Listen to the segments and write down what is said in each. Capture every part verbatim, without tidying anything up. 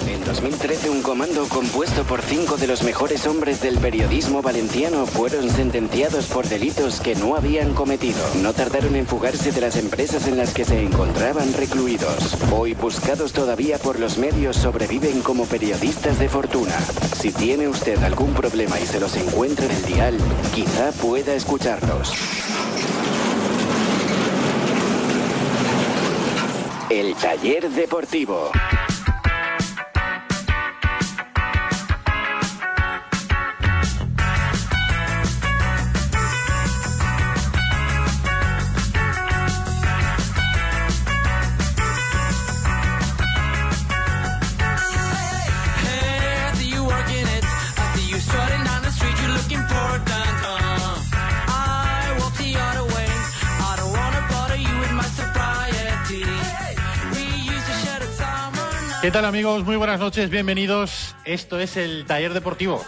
En dos mil trece, un comando compuesto por cinco de los mejores hombres del periodismo valenciano fueron sentenciados por delitos que no habían cometido. No tardaron en fugarse de las empresas en las que se encontraban recluidos. Hoy, buscados todavía por los medios, sobreviven como periodistas de fortuna. Si tiene usted algún problema y se los encuentra en el dial, quizá pueda escucharlos. El Taller Deportivo. ¿Qué tal, amigos? Muy buenas noches, bienvenidos. Esto es el Taller Deportivo.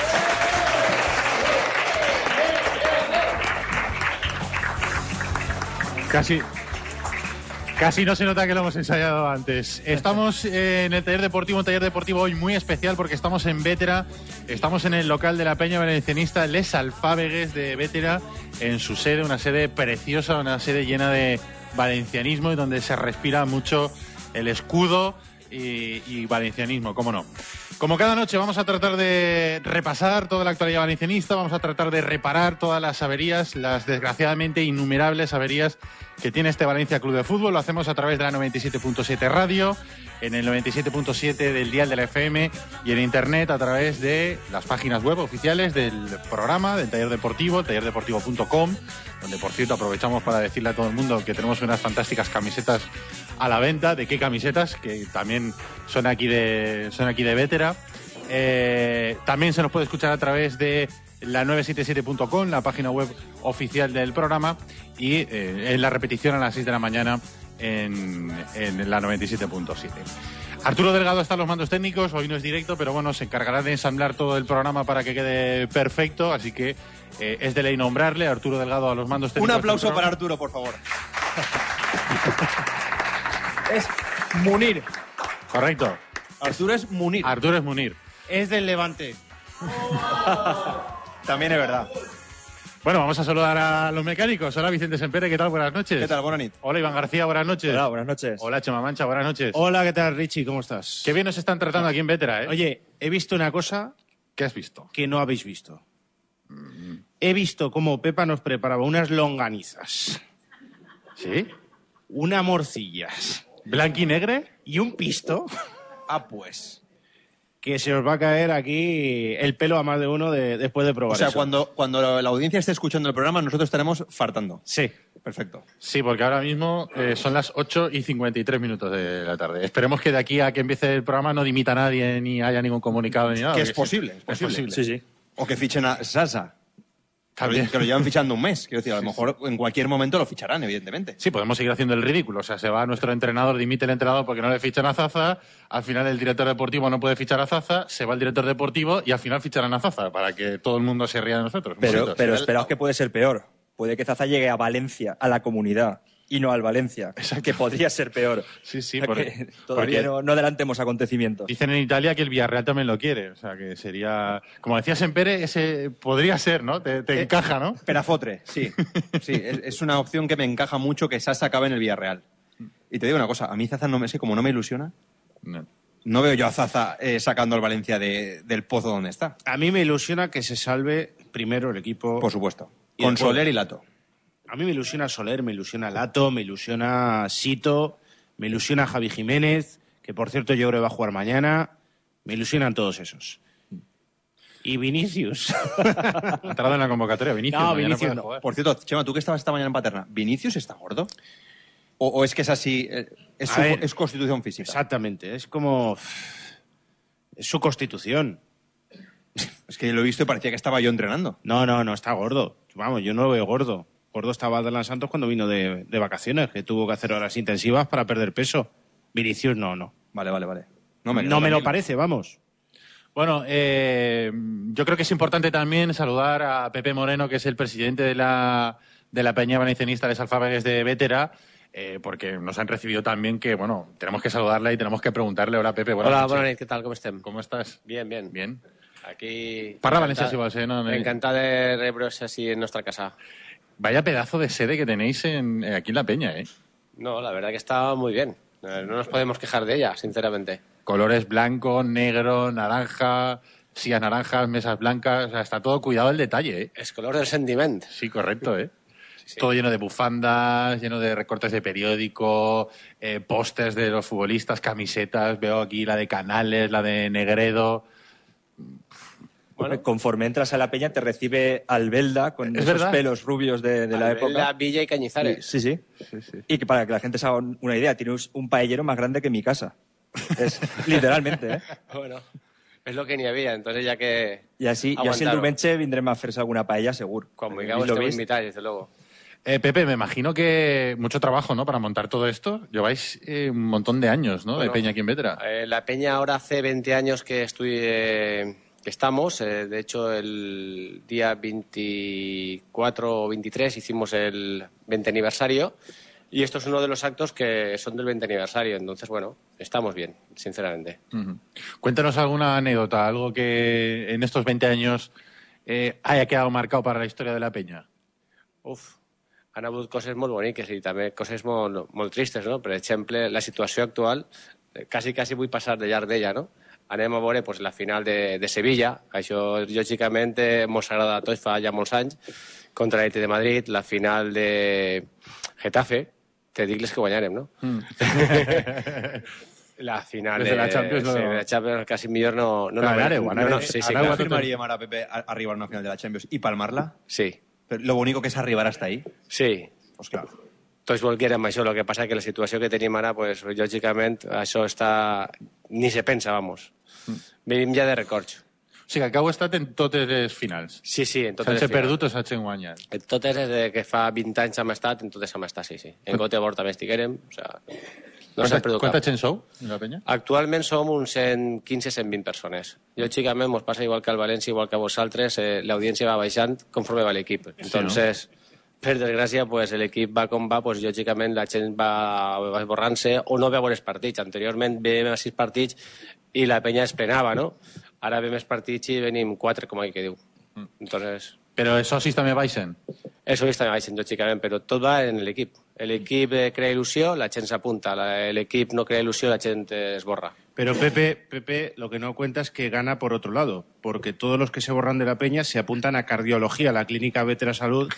Casi, casi no se nota que lo hemos ensayado antes. Estamos en el Taller Deportivo, un Taller Deportivo hoy muy especial porque estamos en Bétera. Estamos en el local de la Peña Valencianista Les Alfábegues de Bétera, en su sede, una sede preciosa, una sede llena de valencianismo y donde se respira mucho el escudo Y, y valencianismo, cómo no. Como cada noche vamos a tratar de repasar toda la actualidad valencianista, vamos a tratar de reparar todas las averías, las desgraciadamente innumerables averías que tiene este Valencia Club de Fútbol. Lo hacemos a través de la noventa y siete punto siete Radio, en el noventa y siete punto siete del dial de la F M y en internet a través de las páginas web oficiales del programa, del Taller Deportivo, taller deportivo punto com, donde, por cierto, aprovechamos para decirle a todo el mundo que tenemos unas fantásticas camisetas a la venta. ¿De qué camisetas? Que también son aquí de, son aquí de Bétera. Eh, también se nos puede escuchar a través de la novecientos setenta y siete punto com, la página web oficial del programa, y eh, en la repetición a las seis de la mañana en, en la noventa y siete punto siete. Arturo Delgado está en los mandos técnicos, hoy no es directo, pero bueno, se encargará de ensamblar todo el programa para que quede perfecto, así que eh, es de ley nombrarle Arturo Delgado a los mandos técnicos. Un aplauso para Arturo, por favor. Es Munir. Correcto. Arturo es Munir. Arturo es Munir. Es del Levante. También es verdad. Bueno, vamos a saludar a los mecánicos. Hola, Vicente Sempere, ¿qué tal? Buenas noches. ¿Qué tal? Buenas noches. Hola, Iván García, buenas noches. Hola, buenas noches. Hola, Chema Mancha, buenas noches. Hola, ¿qué tal, Richie? ¿Cómo estás? Qué bien nos están tratando aquí en Bétera, ¿eh? Oye, he visto una cosa... ¿Qué has visto? Que no habéis visto. Mm. He visto cómo Pepa nos preparaba unas longanizas. ¿Sí? Unas morcillas. ¿Blanqui negre? Y un pisto. Ah, pues... Que se os va a caer aquí el pelo a más de uno de, después de probar eso. O sea, eso. Cuando, cuando la audiencia esté escuchando el programa, nosotros estaremos fartando. Sí. Perfecto. Sí, porque ahora mismo eh, son las ocho y cincuenta y tres minutos de la tarde. Esperemos que de aquí a que empiece el programa no dimita nadie, ni haya ningún comunicado, ni nada. Que es posible, es posible. Es posible. Sí, sí. O que fichen a Salsa. También. Que lo llevan fichando un mes. Quiero decir, a lo Sí, mejor en cualquier momento lo ficharán, evidentemente. Sí, podemos seguir haciendo el ridículo. O sea, se va nuestro entrenador, dimite el entrenador porque no le fichan a Zaza. Al final el director deportivo no puede fichar a Zaza. Se va el director deportivo y al final ficharán a Zaza para que todo el mundo se ría de nosotros. Pero, pero esperaos que puede ser peor. Puede que Zaza llegue a Valencia, a la comunidad, y no al Valencia. Exacto. Que podría ser peor. Sí, sí. O sea, Porque, que todavía porque no, no adelantemos acontecimientos. dicen en Italia que el Villarreal también lo quiere. O sea, que sería... Como decía Sempere, ese podría ser, ¿no? Te, te Eh, encaja, ¿no? Perafotre, sí. Sí, es, es una opción que me encaja mucho que Sasa acabe en el Villarreal. Y te digo una cosa, a mí Zaza no me sé, como no me ilusiona, No. no veo yo a Zaza eh, sacando al Valencia de, del pozo donde está. A mí me ilusiona que se salve primero el equipo... Por supuesto. Y Con después- Soler y Lato. A mí me ilusiona Soler, me ilusiona Lato, me ilusiona Sito, me ilusiona Javi Jiménez, que por cierto yo creo que va a jugar mañana. Me ilusionan todos esos. Y Vinicius. Ha entrado en la convocatoria, Vinicius. No, mañana Vinicius puede no. jugar. Por cierto, Chema, tú que estabas esta mañana en Paterna, ¿Vinicius está gordo? ¿O, o es que es así, eh, es, A su, ver, es constitución física? Exactamente, es como... Es su constitución. Es que lo he visto y parecía que estaba yo entrenando. No, no, no está gordo. Vamos, yo no lo veo gordo. Gordo estaba Adlan Santos cuando vino de, de vacaciones, que tuvo que hacer horas intensivas para perder peso. Vinicius no, no. Vale, vale, vale. No me, quedo no me lo tranquilo. parece, vamos. Bueno, eh, yo creo que es importante también saludar a Pepe Moreno, que es el presidente de la, de la Peña Valencianista Les Alfábegues de Bétera. eh, porque nos han recibido tan bien que, bueno, tenemos que saludarle y tenemos que preguntarle. Hola, Pepe. Hola, buenas noches, ¿qué tal? ¿Cómo estem? ¿Cómo estás? Bien, bien. Bien. Aquí... Parla Valencia, si vols, eh? No, no... Encantada de rebros así en nuestra casa. Vaya pedazo de sede que tenéis en, eh, aquí en La Peña, ¿eh? No, la verdad que está muy bien. No nos podemos quejar de ella, sinceramente. Colores blanco, negro, naranja, sillas naranjas, mesas blancas... O sea, está todo cuidado el detalle, ¿eh? Es color del sentiment. Sí, correcto, ¿eh? Sí, sí. Todo lleno de bufandas, lleno de recortes de periódico, eh, pósters de los futbolistas, camisetas. Veo aquí la de Canales, la de Negredo... Bueno, conforme entras a la peña te recibe Albelda con ¿Es esos verdad? pelos rubios de, de la Albelda, época. Villa y Cañizares. Sí, sí. Sí, sí. Y que para que la gente se haga una idea, tiene un paellero más grande que mi casa. Es literalmente, ¿eh? Bueno, es lo que ni había, entonces ya que... Y así, y así el aguantaron. Dumenche vendrem a fer-se alguna paella, segur. Quan Perquè vulgueu lo esteu vist. invitats, desde luego. Eh, Pepe, me imagino que mucho trabajo, ¿no? Para montar todo esto. Lleváis eh, un montón de años, ¿no? Bueno, de Peña aquí en Vétera. Eh, la Peña ahora hace veinte años que estoy... eh, que estamos. Eh, de hecho, el día veinticuatro o veintitrés hicimos el veinte aniversario. Y esto es uno de los actos que son del veinte aniversario. Entonces, bueno, estamos bien, sinceramente. Uh-huh. Cuéntanos alguna anécdota, algo que en estos veinte años eh, haya quedado marcado para la historia de la Peña. Uf, han hagut coses molt boniques i també coses molt, molt tristes, no? Per exemple, la situació actual, eh, quasi, quasi vull passar de llarg d'ella, no? Anem a veure pues, la final de, de Sevilla, això lògicament eh, mos agrada a tots fa ja molts anys, contra l'Atlètic de Madrid, la final de Getafe, te dic les que guanyarem, no? Mm. La final Des de la Champions, sí, no. de la Champions quasi millor no... no, Clar, no, aneu, no, aneu. no, sí, sí, Aneu clar. a tot- ¿Firmaríem ara, Pepe, a- arribar a una final de la Champions y palmarla? Sí, Pero lo único que es arribar hasta ahí. sí. Pues claro. Tots volguérem això, el que passa que la situació que tenim ara, pues, lògicament, això està... Ni se pensa, vamos. Vivim ja de records. O sigui, que heu estat en totes les finals. Sí, sí, en totes S'han les finals. perdut o s'han guanyat. En totes, des de que fa vint anys hem estat, en totes hem estat, sí, sí. En Göteborg també estiguérem, o sea, no s'ha perdut Quanta cap. gent sou en la Peña? Actualment som uns cent quinze a cent vint persones. Lògicament, mos passa igual que al València, igual que a vosaltres, eh, l'audiència va baixant conforme va l'equip. Entonces, per desgràcia, pues, l'equip va com va, pues, lògicament la gent va, va esborrant-se o no veu els partits. Anteriorment veiem a sis partits i la penya es penava, no? Ara ve més partits i venim quatre, com aquí que diu. Entonces, Però els socis també baixen. eso està baixant, lògicament, però tot va en l'equip. L'equip eh, crea il·lusió, la gent s'apunta. La- L'equip no crea il·lusió, la gent eh, esborra. Pero Pepe, Pepe, lo que no cuenta es que gana por otro lado, porque todos los que se borran de la peña se apuntan a cardiología, la clínica Vétera Salud,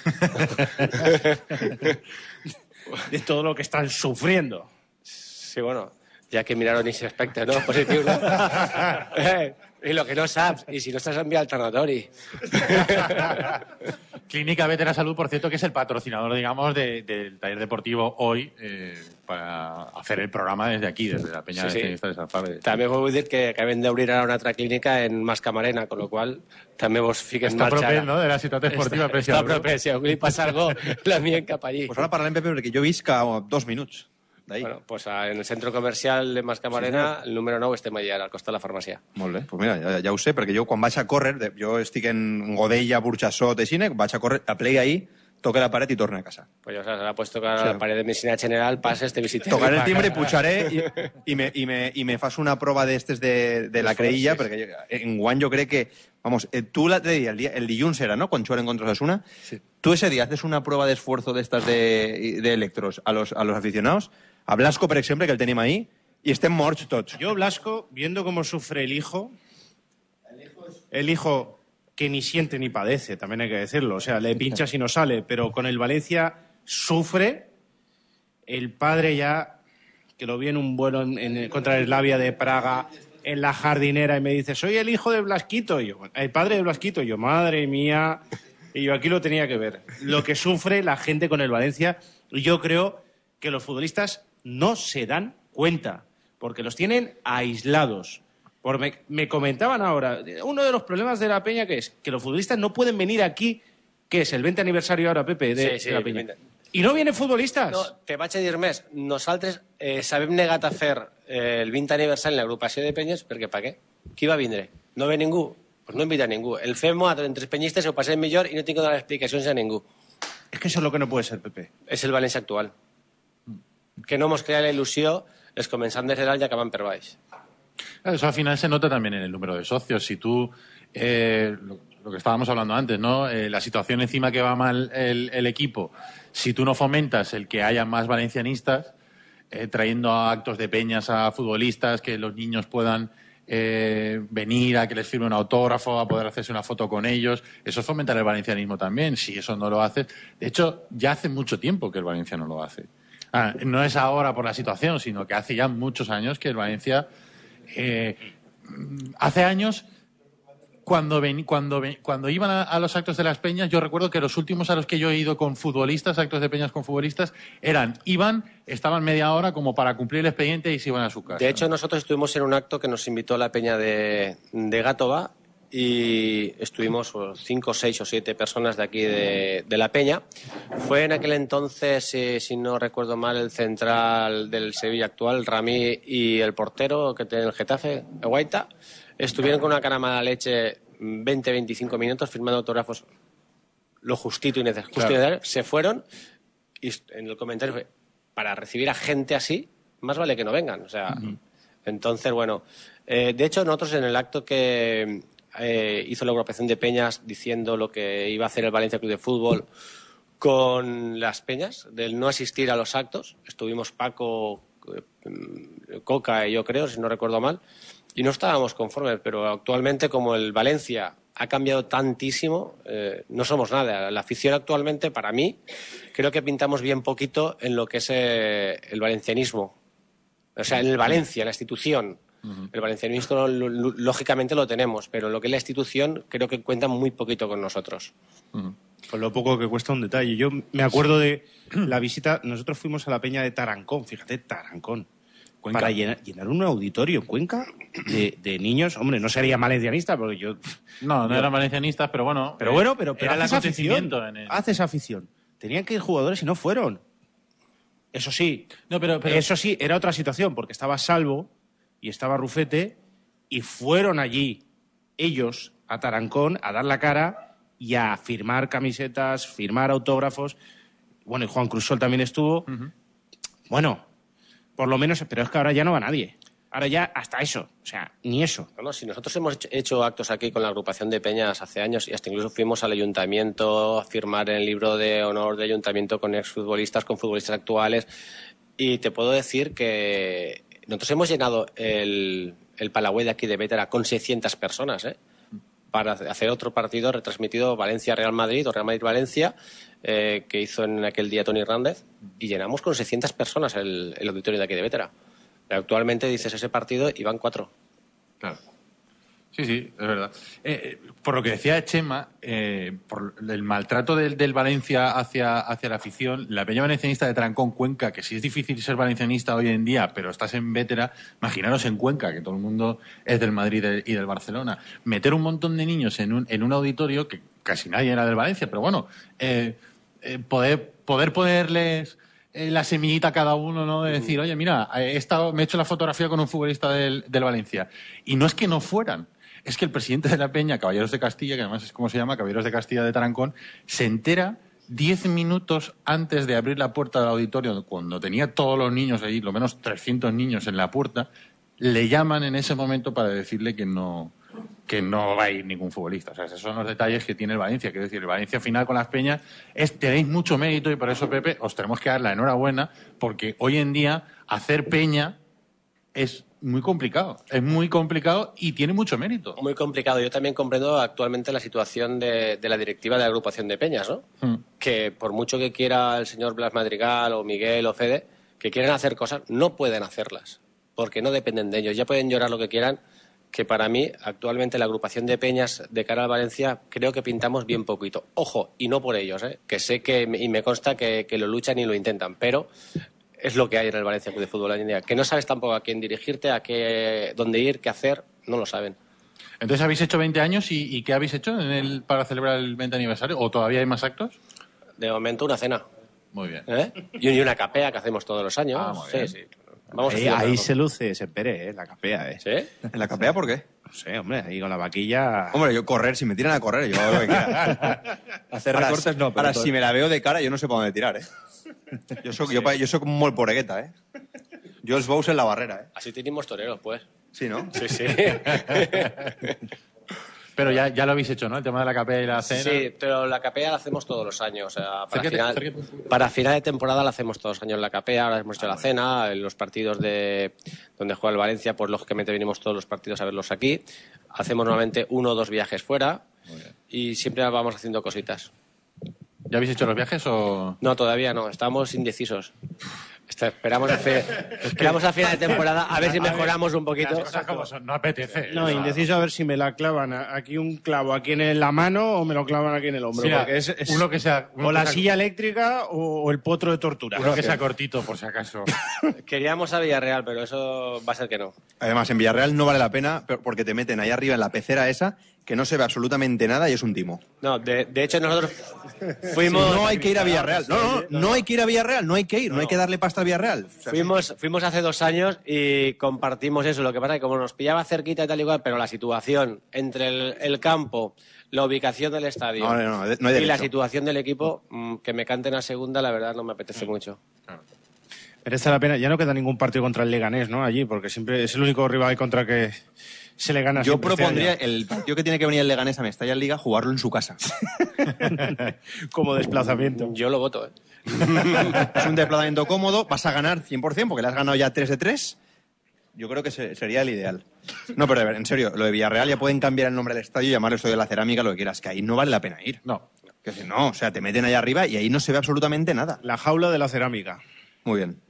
de todo lo que están sufriendo. Sí, bueno, ja que miraron ese aspecte, no? Positiu, no? eh, I lo que no saps, i si no estàs en via alternatori. Clínica Vétera Salud, por cierto, que es el patrocinador, digamos, de- del taller deportivo hoy eh, para hacer el programa desde aquí, desde la Peña Sí, sí. de Tenistas de Sant Fabri. També vull dir que acabem d'obrir ara una altra clínica en Mas Camarena, con lo qual també vos fiquem en Està marxa. proper, ara. no?, de la ciutat esportiva. Està, està proper, si algú li passa alguna cosa, l'envien cap allí. Pues ahora parlem, Pepe, perquè jo visc a dos minuts d'ahir. Bueno, pues a- en el centre comercial de Mas Camarena, el número nou, estem allà, al costat de la farmàcia. Molt bé, pues mira, ja, ja ho sé, perquè jo quan vaig a córrer, de- jo estic en Godella, Burxassot, Aixina, vaig a córrer, aplei ahí, toque la paret i torne a casa. Pues ya sabes, ahora pues tocar la pared de medicina general, pases, te visites. Tocaré el timbre, pujaré i, i, me, i, me, i me fas una prova d'estes de, de la creïlla, perquè en guany jo crec que... Vamos, eh, tú l'altre dia, el, dia, el dilluns era, ¿no?, quan jugaren contra Osasuna, sí. Tú ese día haces una prueba de esfuerzo de estas de, de electros a los, a los aficionados, a Blasco, per exemple, que el tenim ahí, i estem morts tots. Yo, Blasco, viendo cómo sufre el hijo, el hijo que ni siente ni padece, también hay que decirlo, o sea, le pinchas y no sale, pero con el Valencia sufre, el padre ya, que lo vi en un vuelo en, en- contra el Slavia de Praga, en la jardinera, y me dice, soy el hijo de Blasquito, y yo, el padre de Blasquito, y yo, madre mía, y yo aquí lo tenía que ver, lo que sufre la gente con el Valencia, y yo creo que los futbolistas no se dan cuenta, porque los tienen aislados. Por me, me comentaban ahora, uno de los problemas de la Peña que es que los futbolistas no pueden venir aquí, que es el veinte aniversario ahora, Pepe, de, Sí, sí, de la Peña. veinte. Y no vienen futbolistas. No, te vaig a dir més. Nosaltres eh, s'havem negat a fer eh, el vint aniversari en l'agrupació de penyes perquè per què? Qui va vindre? No ve ningú? Pues no invita a ningú. El fem entre els penyistes, ho passem millor i no tinc que donar explicacions a ningú. Es que eso es lo que no puede ser, Pepe. És el València actual. que no hemos creado la ilusió, es començant des de dalt i acabant per baix. Eso al final se nota también en el número de socios. Si tú, eh, lo, lo que estábamos hablando antes, ¿no? Eh, la situación encima que va mal el, el equipo, si tú no fomentas el que haya más valencianistas, eh, trayendo a actos de peñas a futbolistas, que los niños puedan eh, venir a que les firme un autógrafo, a poder hacerse una foto con ellos, eso es fomentar el valencianismo también. Si eso no lo haces, de hecho, ya hace mucho tiempo que el Valencia no lo hace. Ah, no es ahora por la situación, sino que hace ya muchos años que el Valencia... Eh, hace años, cuando, ven, cuando, ven, cuando iban a, a los actos de las peñas, yo recuerdo que los últimos a los que yo he ido con futbolistas, actos de peñas con futbolistas, eran, iban, estaban media hora como para cumplir el expediente y se iban a su casa. De hecho, nosotros estuvimos en un acto que nos invitó la peña de, de Gátova y estuvimos cinco, seis o siete personas de aquí de, de la peña. Fue en aquel entonces, eh, si no recuerdo mal, el central del Sevilla actual, Rami, y el portero que tiene el Getafe, Guaita, estuvieron con una cara mala leche veinte, veinticinco minutos firmando autógrafos lo justito y necesario. Justo y necesario. Se fueron y en el comentario fue, para recibir a gente así, más vale que no vengan. O sea, uh-huh. Entonces, bueno, eh, de hecho nosotros en el acto que... Eh, hizo la agrupación de peñas diciendo lo que iba a hacer el Valencia Club de Fútbol con las peñas, del no asistir a los actos. Estuvimos Paco, eh, Coca y yo creo, si no recuerdo mal, y no estábamos conformes, pero actualmente como el Valencia ha cambiado tantísimo, eh, no somos nada. La afición actualmente, para mí, creo que pintamos bien poquito en lo que es eh, el valencianismo. O sea, en el Valencia, la institución. Uh-huh. El valencianismo lógicamente lo tenemos, pero lo que es la institución creo que cuenta muy poquito con nosotros. Uh-huh. Con lo poco que cuesta un detalle. Yo me acuerdo de la visita, nosotros fuimos a la peña de Tarancón, fíjate, Tarancón, Cuenca. Para llenar, llenar un auditorio en Cuenca de, de niños. Hombre, no sería valencianista porque yo... No, no yo, eran valencianistas, pero bueno... Pero bueno, pero, pero era el acontecimiento. En el... Haces afición. Tenían que ir jugadores y no fueron. Eso sí, no, pero, pero... eso sí, era otra situación, porque estaba Salvo y estaba Rufete, y fueron allí ellos a Tarancón a dar la cara y a firmar camisetas, firmar autógrafos. Bueno, y Juan Crusol también estuvo. Uh-huh. Bueno, por lo menos, pero es que ahora ya no va nadie. Ahora ya hasta eso, o sea, ni eso. No, no, si nosotros hemos hecho, hecho actos aquí con la agrupación de peñas hace años y hasta incluso fuimos al ayuntamiento a firmar el libro de honor de ayuntamiento con exfutbolistas, con futbolistas actuales, y te puedo decir que nosotros hemos llenado el, el Palagüey de aquí de Bétera con seiscientas personas, ¿eh? Para hacer otro partido retransmitido Valencia-Real Madrid o Real Madrid-Valencia, eh, que hizo en aquel día Tony Hernández, y llenamos con seiscientas personas el, el auditorio de aquí de Bétera. Actualmente dices ese partido y van cuatro. Claro. Sí, sí, es verdad. Eh, por lo que decía Chema, eh, por el maltrato del, del Valencia hacia, hacia la afición, la peña valencianista de Tarancón, Cuenca, que sí es difícil ser valencianista hoy en día, pero estás en Bétera, imaginaros en Cuenca, que todo el mundo es del Madrid y del Barcelona. Meter un montón de niños en un, en un auditorio, que casi nadie era del Valencia, pero bueno, eh, eh, poder, poder ponerles... la semillita a cada uno, ¿no? De decir, oye, mira, he estado, me he hecho la fotografía con un futbolista del, del Valencia. Y no es que no fueran, es que el presidente de la peña, Caballeros de Castilla, que además es como se llama, Caballeros de Castilla de Tarancón, se entera diez minutos antes de abrir la puerta del auditorio, cuando tenía todos los niños ahí, lo menos trescientos niños en la puerta, le llaman en ese momento para decirle que no... que no va a ir ningún futbolista. O sea, esos son los detalles que tiene el Valencia. Quiero decir, el Valencia final con las peñas es, tenéis mucho mérito y por eso, Pepe, os tenemos que dar la enhorabuena porque hoy en día hacer peña es muy complicado. Es muy complicado y tiene mucho mérito. Muy complicado. Yo también comprendo actualmente la situación de, de la directiva de la agrupación de peñas, ¿no? Hmm. Que por mucho que quiera el señor Blas Madrigal o Miguel o Fede, que quieren hacer cosas, no pueden hacerlas porque no dependen de ellos. Ya pueden llorar lo que quieran, que para mí, actualmente, la agrupación de peñas de cara al Valencia, creo que pintamos bien poquito. Ojo, y no por ellos, ¿eh? Que sé que, y me consta que, que lo luchan y lo intentan, pero es lo que hay en el Valencia Club de Fútbol hoy en día. Que no sabes tampoco a quién dirigirte, a qué, dónde ir, qué hacer, no lo saben. Entonces, ¿habéis hecho veinte años y, y qué habéis hecho en el, para celebrar el veinte aniversario? ¿O todavía hay más actos? De momento, una cena. Muy bien. ¿Eh? Y una capea que hacemos todos los años. Ah, muy bien. Sí, sí. Vamos ahí ahí se luce Sempere, ¿eh? La capea, ¿eh? ¿Sí? ¿En la capea por qué? No sé, hombre, ahí con la vaquilla... Hombre, yo correr, si me tiran a correr, yo hago lo que quiera. Hacer Ahora, recortes no, pero... Ahora, todo... si me la veo de cara, yo no sé para dónde tirar, ¿eh? Jo soc, jo, jo soc molt poregueta, eh? Jo els bous en la barrera, eh? Así tenemos toreros, pues. Sí, ¿no? Sí, sí. Pero ya, ya lo habéis hecho, ¿no? El tema de la capea y la cena. Sí, pero la capea la hacemos todos los años. O sea, para, Acércate, final, acércate. para final de temporada la hacemos todos los años la capea. Ahora hemos hecho la cena, en los partidos de donde juega el Valencia, pues lógicamente venimos todos los partidos a verlos aquí. Hacemos normalmente uno o dos viajes fuera y siempre vamos haciendo cositas. ¿Ya habéis hecho los viajes o...? No, todavía no, estamos indecisos. Está- Esperamos a, fe- esperamos a final de temporada a ver si mejoramos un poquito. Las cosas como son, no apetece. No, indeciso a ver si me la clavan a- aquí un clavo aquí en la mano o me lo clavan aquí en el hombro. Mira, porque es, es uno que sea... uno o la que sea- silla eléctrica o, o el potro de tortura. Uno que sea cortito, por si acaso. Queríamos a Villarreal, pero eso va a ser que no. Además, en Villarreal no vale la pena pero- porque te meten ahí arriba en la pecera esa que no se ve absolutamente nada y es un timo. No, de, de hecho nosotros fuimos... No hay que ir a Villarreal. No, no, no hay que ir a Villarreal. No hay que ir. No hay que darle pasta a Villarreal. O sea, Fuimos, fuimos hace dos años y compartimos eso. Lo que pasa es que como nos pillaba cerquita y tal y cual, pero la situación entre el, el campo, la ubicación del estadio No, no, no, no hay y la derecho. situación del equipo, mm, que me canten a segunda, la verdad no me apetece mucho. Merece la pena. Ya no queda ningún partido contra el Leganés, ¿no? Allí, porque siempre es el único rival contra que se le gana. Yo siempre este propondría año. el partido que tiene que venir el Leganés a Mestalla en Liga jugarlo en su casa. Como desplazamiento. Yo lo voto, ¿eh? Es un desplazamiento cómodo, vas a ganar cien por cien porque le has ganado ya tres de tres. Yo creo que se- sería el ideal. No, pero a ver, en serio, lo de Villarreal ya pueden cambiar el nombre del estadio y llamarlo Estadio de la Cerámica, lo que quieras, que ahí no vale la pena ir. No. Que si no, o sea, te meten allá arriba y ahí no se ve absolutamente nada. La jaula de la cerámica. Muy bien.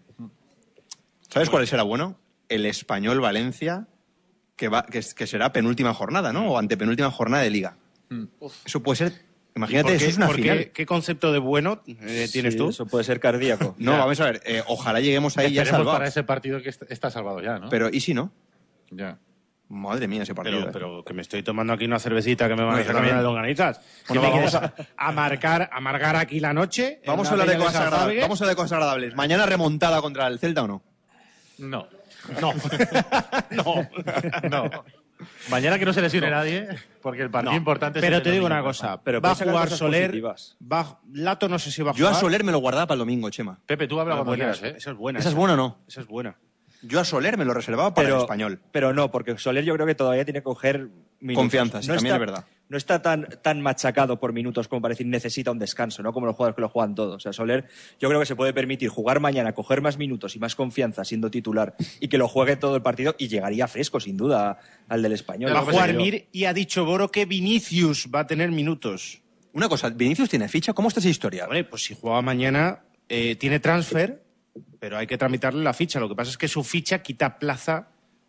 ¿Sabes cuál será bueno? El Español Valencia, que, va, que, es- que será penúltima jornada, ¿no? O antepenúltima jornada de Liga. Eso puede ser... Imagínate, ¿Por eso qué- es una por qué- final. ¿Qué concepto de bueno eh, tienes Sí, tú? Eso puede ser cardíaco. No, vamos a ver, eh, ojalá lleguemos ahí ya Esperemos salvados. para ese partido que est- está salvado ya, ¿no? Pero, ¿y si no? Ya. Madre mía, ese partido. Pero, eh. pero que me estoy tomando aquí una cervecita que me van No, a yo sacar también. una de longanizas. Bueno, ¿Qué me vamos quieres a, amargar, amargar aquí la noche? Vamos a en la hablar de Peña cosas agradables. Salzague? Vamos a hablar de cosas agradables. ¿Mañana remontada contra el Celta o no? No. No. no. No. Mañana que no se lesione nadie, porque el partido No. importante es Pero el te del digo domingo. una cosa. Pero va a puedes sacar jugar cosas Soler. positivas. Va, Lato no sé si va a Yo jugar. a Soler me lo guardaba para el domingo, Chema. Pepe, tú habla Ah, cuando buena, quieras, ¿eh? Esa es buena. ¿Esa es buena o no? Esa es buena. Yo a Soler me lo reservaba para pero, el Español. Pero no, porque Soler yo creo que todavía tiene que coger minutos. Confianza, sí, no también está, es verdad. No está tan, tan machacado por minutos como para decir necesita un descanso, ¿no? Como los jugadores que lo juegan todos. O sea, Soler yo creo que se puede permitir jugar mañana, coger más minutos y más confianza siendo titular y que lo juegue todo el partido y llegaría fresco, sin duda, al del Español. Va a lo que jugar sé yo. Mir y ha dicho Boro que Vinicius va a tener minutos. Una cosa, ¿Vinicius tiene ficha? ¿Cómo está esa historia? Hombre, pues si juega mañana, eh, tiene transfer, pero hay que tramitarle la ficha. Lo que pasa es que su ficha quita plaza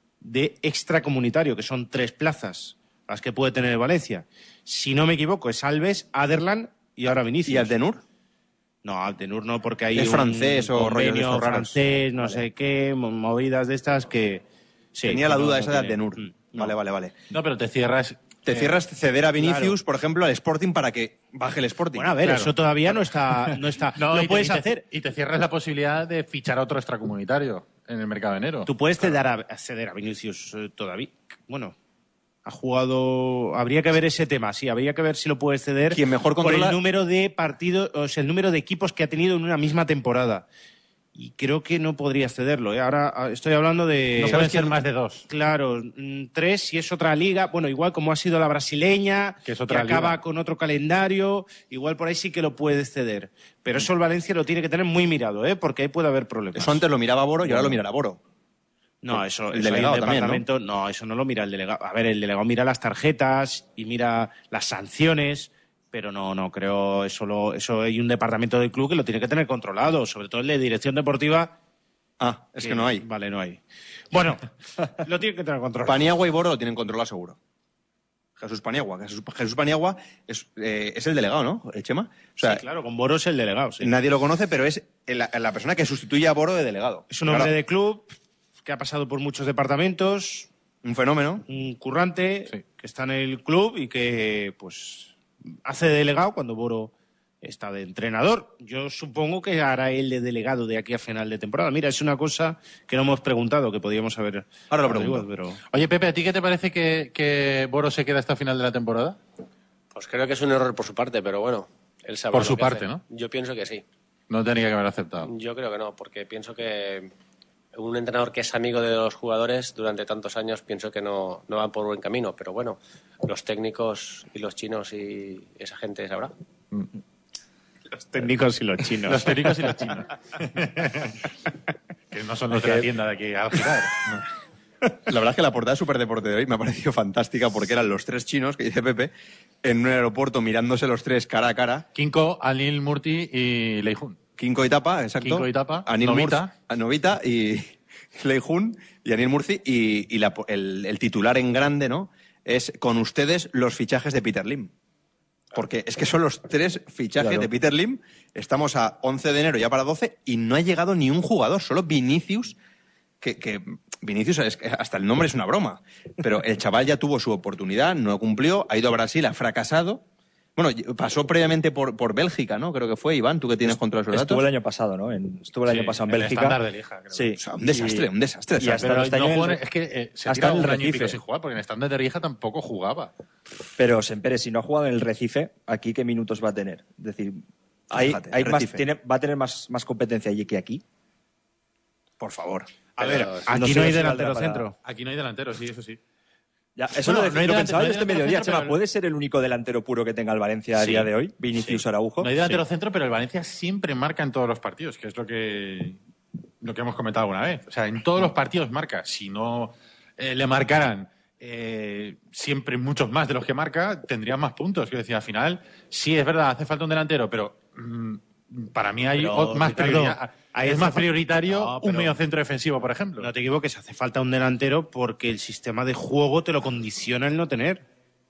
de extracomunitario, que son tres plazas las que puede tener el Valencia. Si no me equivoco, es Alves, Aderlan y ahora Vinicius. ¿Y Aldenur? No, Aldenur no, porque hay Es un francés o rollos de convenio esos raros. francés, no sé qué, mo- movidas de estas que... sí, Tenía la no- duda no esa de tiene. Aldenur. Mm, no. Vale, vale, vale. No, pero te cierras... Te eh, cierras ceder a Vinicius, claro. por ejemplo, al Sporting para que baje el Sporting. Bueno, a ver, Claro. eso todavía no está... No está No, lo y te- puedes y te, hacer... Y te cierras la posibilidad de fichar a otro extracomunitario en el mercado de enero. Tú puedes ceder a, acceder a Vinicius eh, todavía. Bueno, ha jugado... Habría que ver ese tema, sí. Habría que ver si lo puedes ceder Quien mejor por controla- el número de partidos, o sea, el número de equipos que ha tenido en una misma temporada. Y creo que no podrías cederlo. ¿eh? Ahora ah, estoy hablando de... No pueden ser más de dos. Claro, mm, tres si es otra liga. Bueno, igual como ha sido la brasileña, Que es otra acaba liga. con otro calendario, igual por ahí sí que lo puedes ceder. Pero eso el Valencia lo tiene que tener muy mirado, ¿eh? Porque ahí puede haber problemas. Eso antes lo miraba Boro y ahora lo mirará Boro. No, eso, El eso hay delegado un también, ¿no? departamento. ¿no? eso no lo mira el delegado. A ver, el delegado mira las tarjetas y mira las sanciones, pero no, no creo eso. Lo, eso hay un departamento del club que lo tiene que tener controlado, sobre todo el de dirección deportiva. Ah, es que no hay. Vale, no hay. Bueno, lo tiene que tener controlado. Paniagua y Boro lo tienen controlado seguro. Jesús Paniagua. Jesús, Jesús Paniagua es, eh, es el delegado, ¿no? El Chema. O sea, Sí, claro, con Boros el delegado. Sí. nadie lo conoce, pero es la, la persona que sustituye a Boro de delegado. Es un hombre Claro, de club que ha pasado por muchos departamentos, un fenómeno. un currante Sí. que está en el club y que pues hace de delegado cuando Boro está de entrenador. Yo supongo que hará él de delegado de aquí a final de temporada. Mira, es una cosa que no hemos preguntado, que podíamos haber... Ahora lo averiguado, pregunto. pero... Oye, Pepe, ¿a ti qué te parece que, que Boro se queda hasta final de la temporada? Pues creo que es un error por su parte, pero bueno, él sabe Por lo su que parte, hace. ¿no? Yo pienso que sí. No tenía que haber aceptado. Yo creo que no, porque pienso que un entrenador que es amigo de los jugadores durante tantos años, pienso que no, no va por buen camino. Pero bueno, los técnicos y los chinos y esa gente sabrá. Los técnicos y los chinos. Los técnicos y los chinos. Que no son los de la tienda de aquí al girar. No. La verdad es que la portada de Superdeporte de hoy me ha parecido fantástica porque eran los tres chinos, que dice Pepe, en un aeropuerto mirándose los tres cara a cara. Kinko, Anil Murti y Lei Jun. Kinko y Tapa, exacto. Kinko y Tapa, Anil Novita. Murci- Novita y Lei Jun y Anil Murci. Y, y la- el, el titular en grande, ¿no? Es con ustedes los fichajes de Peter Lim. Porque es que son los tres fichajes Claro. de Peter Lim. Estamos a once de enero, ya para doce, y no ha llegado ni un jugador, solo Vinicius, que, que Vinicius, es que hasta el nombre es una broma. Pero el chaval ya tuvo su oportunidad, no cumplió, ha ido a Brasil, ha fracasado. Bueno, pasó previamente por, por Bélgica, ¿no? Creo que fue, Iván, tú que tienes contra esos datos. Estuvo el año pasado, ¿no? En- estuvo el Sí, año pasado en el Bélgica. estándar de Lieja, creo. Sí. O sea, un desastre, Y- un desastre. y hasta Pero está no en el- juega- es que eh, se ha hasta tirado en el un año y pico Recife. sin jugar, porque en el estándar de Rieja tampoco jugaba. Pero Sempere, si no ha jugado en el Recife, ¿aquí qué minutos va a tener? Es decir, hay, Fíjate, hay más, Recife. tiene, va a tener más, más competencia allí que aquí. Por favor. A ver, Pero aquí no no, sé hay si delantero valdrá para- centro. Aquí no hay delantero, sí, eso sí. Ya, eso Bueno, lo, no hay lo delante- pensaba no hay yo este delantero mediodía, centro, Chema. pero- ¿Puede ser el único delantero puro que tenga el Valencia a Sí. día de hoy? Vinicius Araujo. No hay delantero Sí. centro, pero el Valencia siempre marca en todos los partidos, que es lo que, lo que hemos comentado alguna vez. O sea, en todos los partidos marca. Si no eh, le marcaran eh, siempre muchos más de los que marca, tendrían más puntos. Quiero decir, al final, sí es verdad, hace falta un delantero, pero mm, para mí hay Pero, o- más Ricardo, prioridad. ahí Es hace más fa- prioritario No, un pero- mediocentro defensivo, por ejemplo. No te equivoques, hace falta un delantero porque el sistema de juego te lo condiciona el no tener.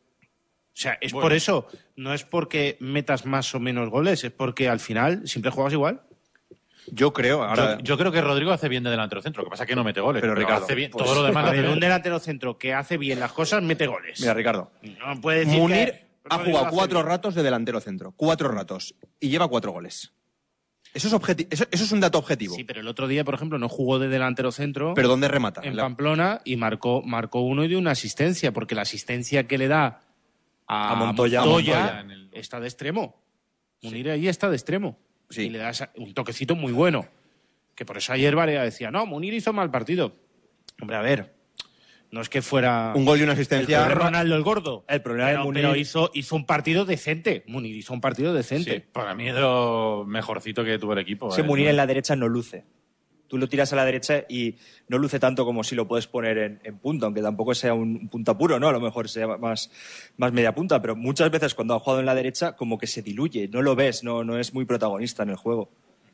O sea, es Bueno. por eso. No es porque metas más o menos goles, es porque al final siempre juegas igual. Yo creo, ahora... Yo, yo creo que Rodrigo hace bien de delantero centro, lo que pasa es que no mete goles. Pero, Ricardo, hace bien. pues, todo lo demás A lo ver, hace un bien. delantero centro que hace bien las cosas mete goles. Mira, Ricardo. No puede decir Munir que ha Rodrigo jugado hace cuatro bien. ratos de delantero centro. Cuatro ratos. Y lleva cuatro goles. Eso es, objeti- eso, eso es un dato objetivo. Sí, pero el otro día, por ejemplo, no jugó de delantero centro Pero ¿dónde remata? en La- Pamplona y marcó, marcó uno y dio una asistencia, porque la asistencia que le da a, A Montoya. Montoya en el- está de extremo. Munir ahí está de extremo. Sí. Y le da esa- un toquecito muy bueno. Que por eso ayer Varea decía, no, Munir hizo mal partido. Hombre, a ver, no es que fuera Un gol y una el asistencia. Ronaldo el gordo. El problema de pero, Munir- pero hizo, hizo un partido decente. Munir hizo un partido decente. Sí, para mí es de lo mejorcito que tuvo el equipo. Es que eh. Munir en la derecha no luce. Tú lo tiras a la derecha y no luce tanto como si lo puedes poner en, en punta, aunque tampoco sea un punta puro, ¿no? A lo mejor sea más, más media punta, pero muchas veces cuando ha jugado en la derecha como que se diluye, no lo ves, no, no es muy protagonista en el juego.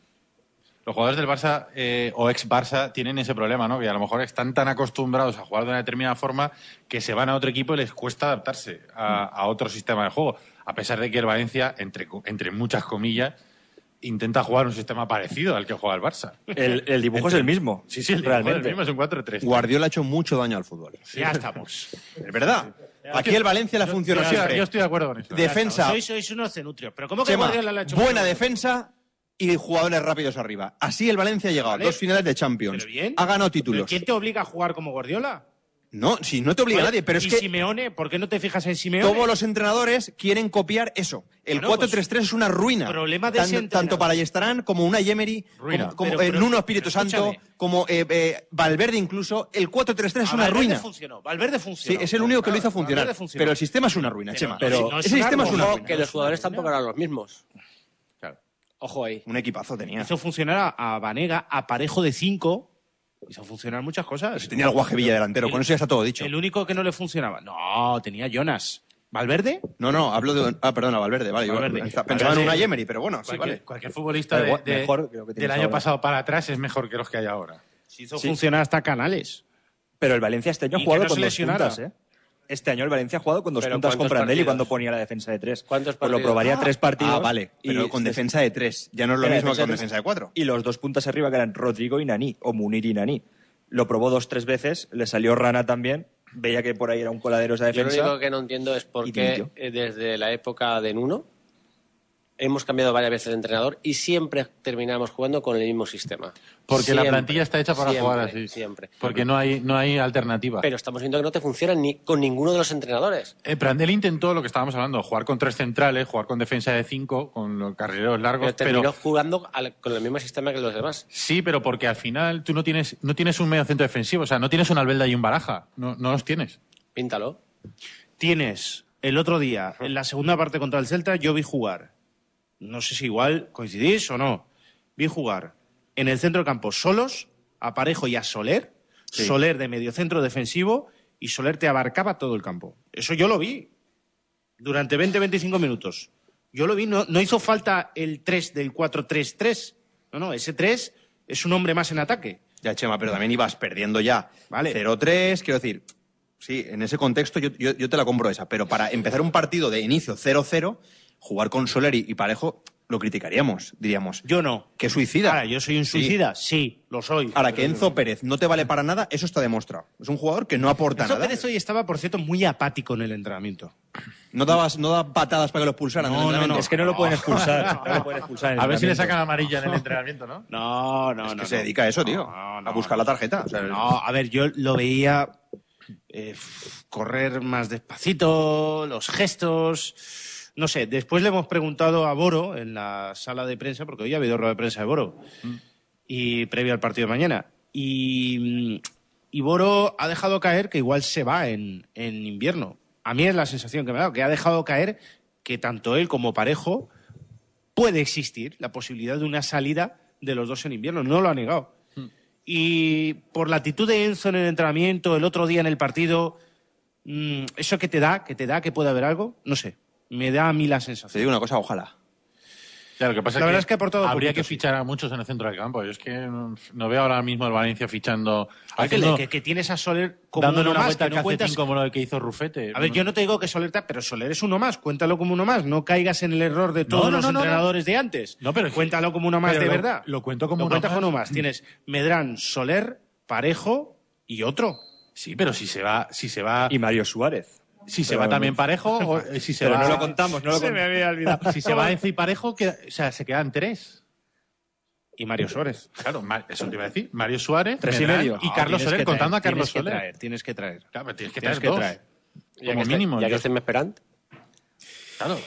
Los jugadores del Barça eh, o ex-Barça tienen ese problema, ¿no? Que a lo mejor están tan acostumbrados a jugar de una determinada forma que se van a otro equipo y les cuesta adaptarse a, a otro sistema de juego. A pesar de que el Valencia, entre, entre muchas comillas, intenta jugar un sistema parecido al que juega el Barça. El, el dibujo es el mismo. Sí, sí, el dibujo es el realmente. mismo, es un cuatro tres. Guardiola ha hecho mucho daño al fútbol. Ya estamos. Es verdad. Aquí el Valencia le ha Yo, funcionado estoy- siempre. yo estoy de acuerdo con eso. Defensa, Sois, sois unos cenutrios. Pero ¿cómo que Chema, Guardiola le ha hecho buena mucho? defensa y jugadores rápidos arriba. Así el Valencia ha llegado Vale. a dos finales de Champions. Pero bien. Ha ganado ¿Pero títulos. ¿Quién te obliga a jugar como Guardiola? No, si no te obliga nadie, pero es ¿Y que Simeone? ¿Por qué no te fijas en Simeone? todos los entrenadores quieren copiar eso. El Bueno, cuatro tres tres es una ruina. problema de Tan- ese entrenador. tanto para Ayestarán como una Yemery, Ruina. como, como, Pero- eh, pero- Nuno Espíritu pero Santo, escúchame. como eh, eh, Valverde incluso. El cuatro tres tres es A una Valverde ruina. funcionó. Valverde Sí, funcionó. es el único que lo hizo Valverde funcionar. funcionó. Pero el sistema es una ruina, Pero- Chema. pero no es ese una sistema es una ruina. ruina. Que los jugadores tampoco eran los mismos. Claro. Ojo ahí. Un equipazo tenía. Hizo funcionar a, a Vanega, a Parejo de cinco. Hizo funcionar muchas cosas. Tenía el Guaje Villa delantero, con eso ya está todo dicho. El único que no le funcionaba. No, tenía Jonas. ¿Valverde? No, no, hablo de... Ah, perdón, a Valverde, vale. yo Valverde. Pensaba en Valverde. una Yemery, pero bueno, sí, Cualquier, vale. cualquier futbolista Da de- igual, de- mejor que lo que del tienes año ahora. pasado para atrás es mejor que los que hay ahora. Hizo Sí. funcionar hasta Canales. Pero el Valencia este año Y ha jugado que no con se dos lesionara. puntas, ¿eh? Este año el Valencia ha jugado con dos Pero puntas con ¿cuántos Prandelli partidos? cuando ponía la defensa de tres. ¿Cuántos Pues lo partidos? probaría Ah, tres partidos. Ah, vale, pero y- con defensa de tres. Ya no es lo Era mismo que con de defensa de cuatro. Y los dos puntas arriba que eran Rodrigo y Nani, o Munir y Nani. Lo probó dos, tres veces, le salió Rana también, veía que por ahí era un coladero esa Yo lo defensa. único que no entiendo es por y qué limpio. eh, desde la época de Nuno hemos cambiado varias veces de entrenador y siempre terminamos jugando con el mismo sistema. Porque siempre, la plantilla está hecha para siempre, jugar así. Siempre. Porque no hay, no hay alternativa. Pero estamos viendo que no te funciona ni con ninguno de los entrenadores. Eh, Prandelli intentó lo que estábamos hablando, jugar con tres centrales, jugar con defensa de cinco, con los carrileros largos. Pero terminó pero... jugando al, con el mismo sistema que los demás. Sí, pero porque al final tú no tienes, no tienes un medio centro defensivo, o sea, no tienes un Albelda y un Baraja. No, no los tienes. Píntalo. Tienes, el otro día, en la segunda parte contra el Celta, yo vi jugar. No sé si igual coincidís o no. Vi jugar en el centro del campo solos, a Parejo y a Soler. Sí. Soler de mediocentro defensivo y Soler te abarcaba todo el campo. Eso yo lo vi durante veinte a veinticinco minutos. Yo lo vi, no, no hizo falta el tres del cuatro tres tres. No, no, ese tres es un hombre más en ataque. Ya, Chema, pero también ibas perdiendo ya. Vale. cero tres, quiero decir, sí, en ese contexto yo, yo, yo te la compro esa. Pero para empezar un partido de inicio cero cero, jugar con Soler y, y Parejo lo criticaríamos, diríamos. Yo no. ¿Qué suicida? Ahora, ¿yo soy un suicida? Sí, sí lo soy. Ahora, que Enzo Pérez no te vale para nada, eso está demostrado. Es un jugador que no aporta Enzo nada. Pérez hoy estaba, por cierto, muy apático en el entrenamiento. No dabas, no da patadas para que lo expulsaran No, en el no, entrenamiento. no. Es que no lo pueden expulsar. No lo pueden expulsar en el A ver si le entrenamiento. sacan amarilla en el entrenamiento, ¿no? No, no, Es no. que se no. dedica a eso, tío. No, no, a buscar la tarjeta. O sea, No, a ver, yo lo veía eh, correr más despacito, los gestos. No sé, después le hemos preguntado a Boro en la sala de prensa, porque hoy ha habido rueda de prensa de Boro, mm. y previo al partido de mañana. Y, y Boro ha dejado caer que igual se va en, en invierno. A mí es la sensación que me ha dado, que ha dejado caer que tanto él como Parejo puede existir la posibilidad de una salida de los dos en invierno. No lo ha negado. Mm. Y por la actitud de Enzo en el entrenamiento, el otro día en el partido, mmm, eso que te da, que te da que puede haber algo, no sé. Me da a mí la sensación. te digo una cosa, ojalá. Ya, lo que pasa la es verdad que es que ha aportado habría poquito, que fichar a muchos en el centro del campo. Yo es que no, no veo ahora mismo el Valencia fichando... A ver, haciendo- que, que tienes a Soler como dándole uno una más, vuelta que al no calcetín cuentas... como lo que hizo Rufete. A ver, yo no te digo que Soler... ta- Pero Soler es uno más, cuéntalo como uno más. No caigas en el error de todos No, no, los no, no, entrenadores de antes. No, pero- Cuéntalo como uno más pero de lo- verdad. lo cuento como lo uno cuentas más. como uno más. Tienes Medrán, Soler, Parejo y otro. Sí, pero si se va... Si se va, Y Mario Suárez. si se pero- va también Parejo, o eh, si se Pero va... no lo contamos, no lo Se me contamos. había olvidado. Si se va Enzo y Parejo, queda- o sea, se quedan tres. Y Mario Suárez. Claro, Ma- eso te iba a decir. Mario Suárez, Tres y Medrán medio. y No, Carlos tienes Soler, que contando a traer, Carlos tienes que Soler. traer, tienes que traer. Claro, pero tienes que Tienes traer que dos. traer. Ya Como que mínimo. Esté, ya Yo- que estén esperando. Claro.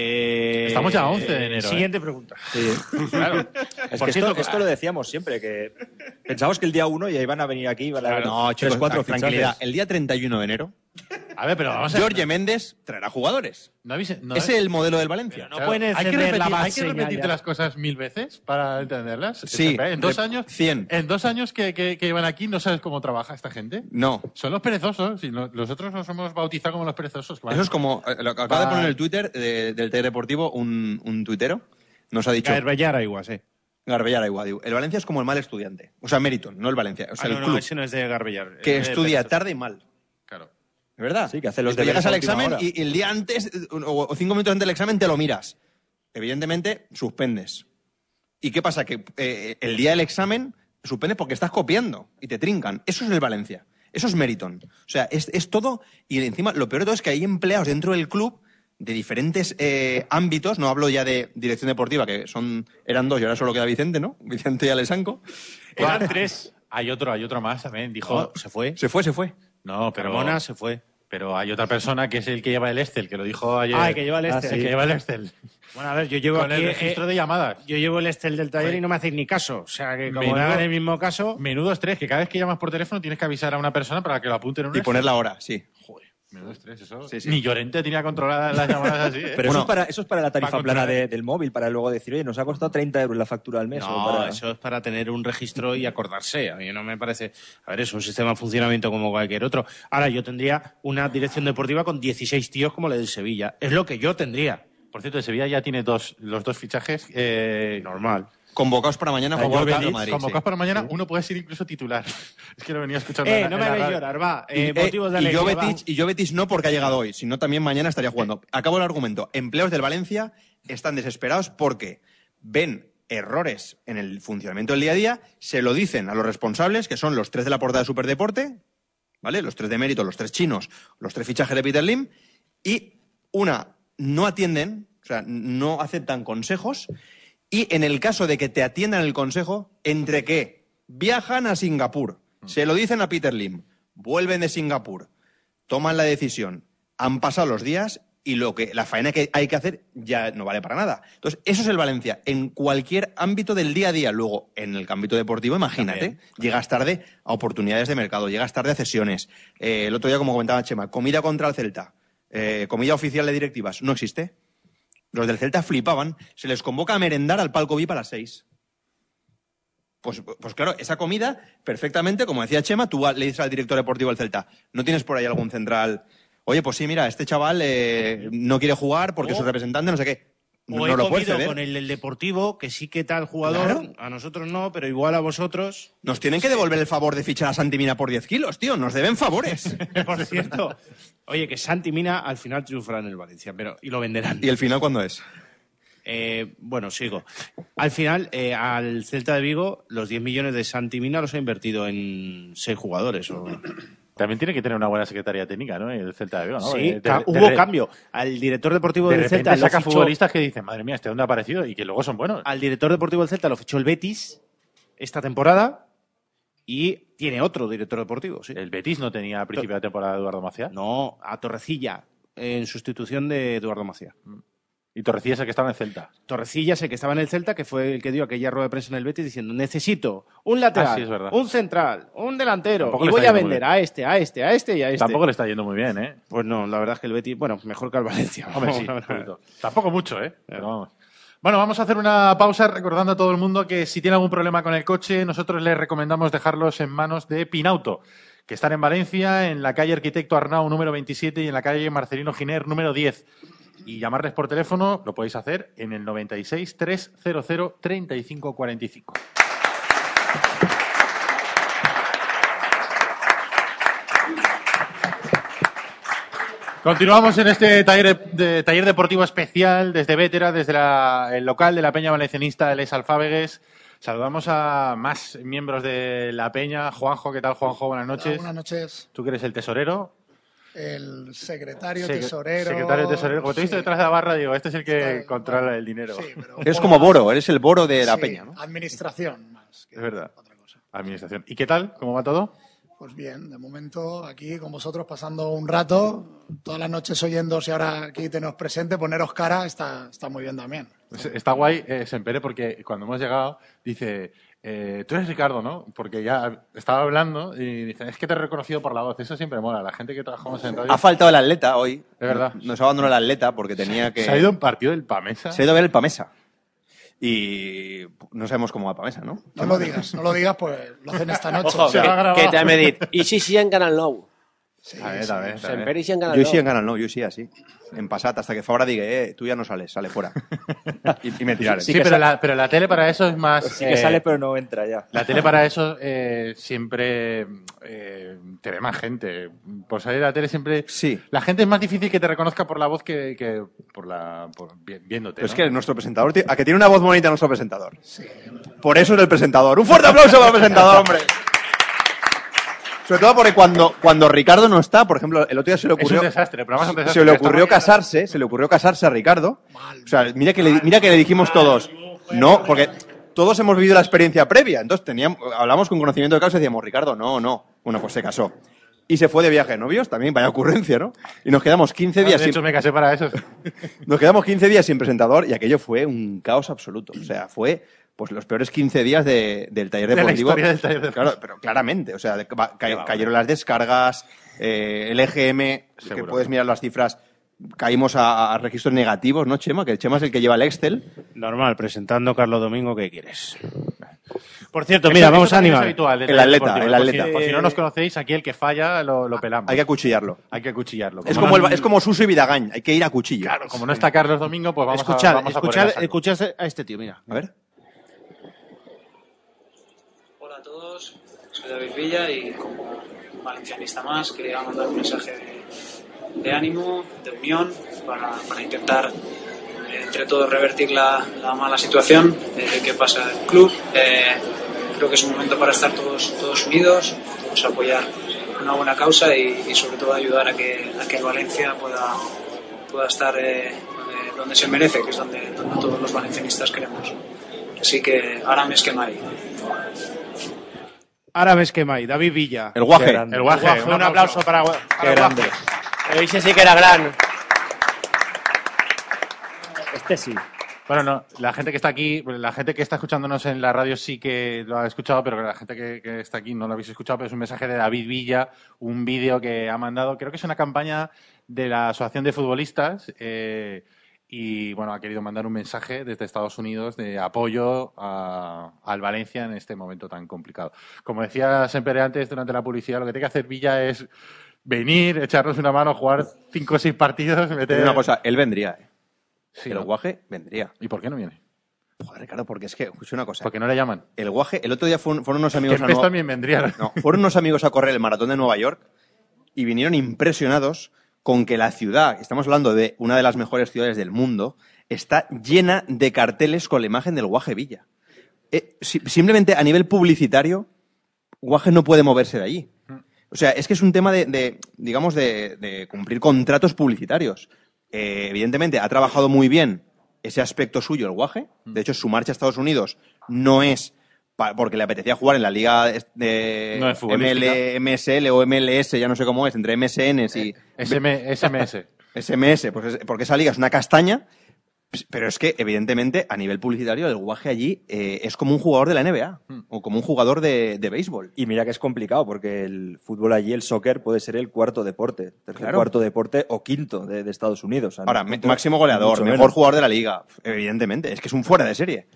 Eh, Estamos ya a once de enero, Siguiente pregunta. Sí. Claro. Es Por que cierto, esto, esto lo decíamos siempre, que pensamos que el día uno ya iban a venir aquí, iban a haber No, tres, chicos, cuatro tranquilidad. fichajes. El día treinta y uno de enero, A ver, pero vamos a... Jorge Méndez traerá jugadores. ¿No habéis- no ¿Es habéis- el modelo del Valencia? No pueden hay que encender repetir, la hay que base repetirte ya. las cosas mil veces para entenderlas. Sí, En dos rep- años, cien. en dos años que, que, que llevan aquí, no sabes cómo trabaja esta gente. No. Son los perezosos. Y no- nosotros nos hemos bautizado como los perezosos. Eso es como... eh, lo que acaba de Va- poner en el Twitter de- del T Deportivo un, un tuitero. Nos ha dicho... Garbellara igual, sí. Garbellara igual. digo, el Valencia es como el mal estudiante. O sea, Meriton, no el Valencia. O sea, Ah, el no, club no, ese no es de Garbellar. que es de estudia Pérez. tarde y mal. Claro. ¿Es verdad? Sí, que hace los Y tú deberes llegas al a última examen hora. y, y el día antes o, o cinco minutos antes del examen te lo miras. Evidentemente, suspendes. ¿Y qué pasa? Que eh, el día del examen suspendes porque estás copiando y te trincan. Eso es el Valencia. Eso es Meriton. O sea, es, es todo... Y encima, lo peor de todo es que hay empleados dentro del club de diferentes eh, ámbitos. No hablo ya de dirección deportiva, que son eran dos y ahora solo queda Vicente, ¿no? Vicente y Alessanco. Eran tres. Hay otro, hay otro más también. Dijo... Oh, se fue. Se fue, se fue. No, pero... Carmona se fue. Pero hay otra persona que es el que lleva el Excel, que lo dijo ayer. Ah, el que lleva el Ah, Excel. El que lleva el Excel. Bueno, a ver, yo llevo Con aquí... el registro eh, de llamadas. Yo llevo el Excel del taller Joder. y no me hacéis ni caso. O sea, que como Menudo- me hagan el mismo caso... Menudo estrés, que cada vez que llamas por teléfono tienes que avisar a una persona para que lo apunte en un Y Excel. poner la hora, sí. Joder, menudo estrés, eso. Sí, sí. Ni Llorente tenía controladas las llamadas así, ¿eh? Pero eso, Bueno, es para, eso es para la tarifa para plana controlar. de- del móvil, para luego decir, oye, nos ha costado treinta euros la factura al mes. o No, para... eso es para tener un registro y acordarse. A mí no me parece... A ver, es un sistema de funcionamiento como cualquier otro. Ahora, yo tendría una dirección deportiva con dieciséis tíos como la del Sevilla. Es lo que yo tendría. Por cierto, el Sevilla ya tiene dos, los dos fichajes. Eh, Normal. Convocados para mañana, Convocados jugar contra Madrid. convocados sí. para mañana, uno puede ser incluso titular. Es que lo venía escuchando. Eh, en la- no en me la hagáis radio. llorar, va. Y, Eh, eh, motivos de y alegría, Jovetic, va. y Jovetic no porque ha llegado hoy, sino también mañana estaría jugando. Acabo el argumento. Empleados del Valencia están desesperados porque ven errores en el funcionamiento del día a día, se lo dicen a los responsables, que son los tres de la portada de Superdeporte, ¿vale? Los tres de mérito, los tres chinos, los tres fichajes de Peter Lim, y una, no atienden, O sea, no aceptan consejos y en el caso de que te atiendan el consejo, ¿entre qué? Viajan a Singapur, se lo dicen a Peter Lim, vuelven de Singapur, toman la decisión, han pasado los días y lo que la faena que hay que hacer ya no vale para nada. Entonces, eso es el Valencia en cualquier ámbito del día a día. Luego, en el ámbito deportivo, imagínate, también, también. Llegas tarde a oportunidades de mercado, llegas tarde a cesiones. Eh, el otro día, como comentaba Chema, comida contra el Celta, eh, comida oficial de directivas, no existe. Los del Celta flipaban, se les convoca a merendar al palco V I P a las seis. Pues, pues claro, esa comida, perfectamente, como decía Chema, tú le dices al director deportivo del Celta, ¿no tienes por ahí algún central? Oye, pues sí, mira, este chaval eh, no quiere jugar porque o, su representante no sé qué. No, o he no lo comido puede con el, el deportivo, que sí que tal jugador, claro. A nosotros no, pero igual a vosotros... Nos tienen que devolver el favor de fichar a Santi Mina por diez kilos, tío, nos deben favores. Por cierto, oye, que Santi Mina al final triunfará en el Valencia, pero y lo venderán. ¿Y el final cuándo es? Eh, bueno, sigo. Al final, eh, al Celta de Vigo, los diez millones de Santi Mina los ha invertido en seis jugadores o... También tiene que tener una buena secretaría técnica, ¿no? El Celta de Vigo, ¿no? Sí, de, de, hubo de, cambio. Al director deportivo de del Celta... De saca fichó, futbolistas que dicen, madre mía, ¿este dónde ha aparecido? Y que luego son buenos. Al director deportivo del Celta lo fichó el Betis esta temporada y tiene otro director deportivo, sí. ¿El Betis no tenía a principio de temporada Eduardo Macía? No, a Torrecilla, en sustitución de Eduardo Macía. Y Torrecilla es el que estaba en el Celta. Torrecilla es el que estaba en el Celta, que fue el que dio aquella rueda de prensa en el Betis diciendo necesito un lateral, ah, sí, es verdad. un central, un delantero, tampoco y voy a vender a este, a este, a este y a este. Tampoco le está yendo muy bien, ¿eh? Pues no, la verdad es que el Betis, bueno, mejor que el Valencia. Hombre, sí, tampoco mucho, ¿eh? Pero vamos. Bueno, vamos a hacer una pausa recordando a todo el mundo que si tiene algún problema con el coche, nosotros les recomendamos dejarlos en manos de Pinauto, que están en Valencia, en la calle Arquitecto Arnau número veintisiete y en la calle Marcelino Giner número diez. Y llamarles por teléfono lo podéis hacer en el noventa y seis, trescientos, treinta y cinco cuarenta y cinco. Continuamos en este taller, de, de, taller deportivo especial desde Vétera, desde la, el local de la Peña Valencianista de Les Alfábegues. Saludamos a más miembros de la Peña. Juanjo, ¿qué tal, Juanjo? Buenas noches. Hola, buenas noches. ¿Tú que eres el tesorero? El secretario, Secre tesorero... Secretario, tesorero. Como te he visto sí. detrás de la barra, digo, este es el que Está, controla bueno, el dinero. Sí, pero eres como Boro, eres el Boro de la sí, Peña, ¿no? Administración más que es verdad. Otra cosa. Administración. ¿Y qué tal? ¿Cómo va todo? Pues bien, de momento aquí con vosotros pasando un rato, todas las noches oyéndoos y ahora aquí teneros presente, poneros cara, está, está muy bien también. Está guay, eh, Sempere, porque cuando hemos llegado dice... Eh, tú eres Ricardo, ¿no? Porque ya estaba hablando y dicen, es que te he reconocido por la voz. Eso siempre mola. La gente que trabajamos en radio... Ha faltado el atleta hoy. Es verdad. Nos ha abandonado el atleta porque tenía que... Se ha ido un partido del Pamesa. Se ha ido a ver el Pamesa. Y no sabemos cómo va Pamesa, ¿no? No lo digas, no lo digas, pues lo hacen esta noche. Ojo, que, que te ha medido. I si sí en Canal nou. Sí, a ver, sí, a ver, sí. a ver. Sempre sí en Canal Yo nou. sí en Canal nou, yo sí así. En Passat, hasta que Fabra diga, eh, tú ya no sales, sale fuera. y, y me tiraré. Sí, sí pero, la, pero la tele para eso es más... Sí que eh, sale, pero no entra ya. La tele para eso eh, siempre eh, te ve más gente. Por salir de la tele siempre... Sí. La gente es más difícil que te reconozca por la voz que, que por la por, viéndote. Pero ¿no? es que nuestro presentador... A que tiene una voz bonita nuestro presentador. Sí. Por eso es el presentador. ¡Un fuerte aplauso para el presentador, hombre! Sobre todo porque cuando, cuando Ricardo no está, por ejemplo, el otro día se le ocurrió... Es un desastre, el programa es un desastre. Se le ocurrió casarse, se le ocurrió casarse a Ricardo. O sea, mira que le, mira que le dijimos todos, no, porque todos hemos vivido la experiencia previa. Entonces teníamos, hablamos con conocimiento de causa y decíamos, Ricardo, no, no. Bueno, pues se casó. Y se fue de viaje de novios, también vaya ocurrencia, ¿no? Y nos quedamos quince días de hecho, sin... me casé para eso. Nos quedamos quince días sin presentador y aquello fue un caos absoluto. O sea, fue... pues los peores quince días de, del taller de deportivo. La historia del taller deportivo. Claro, pero claramente, o sea, de, ca, cayeron las descargas, eh, el E G M, Seguro. Que puedes mirar las cifras, caímos a, a registros negativos, ¿no, Chema? Que el Chema es el que lleva el Excel. Normal, presentando Carlos Domingo, ¿qué quieres? Por cierto, mira, eso, vamos eso a animar. Habitual, el atleta, deportivo. el atleta. Por si, por si no nos conocéis, aquí el que falla lo, lo pelamos. Hay que acuchillarlo. Hay que acuchillarlo. Como es, como no, el, es como Suso y Vidagañ, hay que ir a cuchillo. Claro, como no está Carlos Domingo, pues vamos escuchad, a vamos escuchad, a escuchad a este tío, mira. A ver. Hola a todos, soy David Villa y como valencianista más quería mandar un mensaje de, de ánimo, de unión, para, para intentar eh, entre todos revertir la, la mala situación eh, que pasa en el club. Eh, creo que es un momento para estar todos, todos unidos, todos apoyar una buena causa y, y sobre todo ayudar a que, a que el Valencia pueda, pueda estar eh, donde se merece, que es donde, donde todos los valencianistas queremos. Así que ahora me esquemáis. Ahora ves que mai, David Villa. El guaje. El guaje. Un, un aplauso para, para Qué el grande. guaje. Ese sí que era gran. Este sí. Bueno, no, la gente que está aquí, la gente que está escuchándonos en la radio sí que lo ha escuchado, pero la gente que, que está aquí no lo habéis escuchado, pero es un mensaje de David Villa, un vídeo que ha mandado, creo que es una campaña de la Asociación de Futbolistas, eh, y bueno, ha querido mandar un mensaje desde Estados Unidos de apoyo a, al Valencia en este momento tan complicado. Como decía Semper antes, durante la publicidad, lo que tiene que hacer Villa es venir, echarnos una mano, jugar cinco o seis partidos, Te meter... digo una cosa, él vendría, ¿eh? Sí, el ¿no? guaje vendría. ¿Y por qué no viene? Joder, Ricardo, porque es que, escucha una cosa. Porque no le llaman. El guaje, el otro día fueron, fueron unos amigos a Kempes Nueva... también vendría. No, fueron unos amigos a correr el maratón de Nueva York y vinieron impresionados con que la ciudad, estamos hablando de una de las mejores ciudades del mundo, está llena de carteles con la imagen del Guaje Villa. Eh, si- simplemente a nivel publicitario, Guaje no puede moverse de allí. O sea, es que es un tema de, de, digamos, de, de cumplir contratos publicitarios. Eh, evidentemente, ha trabajado muy bien ese aspecto suyo el Guaje. De hecho, su marcha a Estados Unidos no es pa- porque le apetecía jugar en la liga de No es futbolística. M L, M S L o M L S, ya no sé cómo es, entre M S Ns y S M S M S. S M S, pues es- porque esa liga es una castaña, pues, pero es que, evidentemente, a nivel publicitario, el Guaje allí eh, es como un jugador de la N B A o como un jugador de, de béisbol. Y mira que es complicado, porque el fútbol allí, el soccer, puede ser el cuarto deporte, tercer Claro. cuarto deporte o quinto de, de Estados Unidos. O sea, Ahora, no- me- no- máximo goleador, mucho mejor menos. jugador de la liga, evidentemente, es que es un fuera de serie.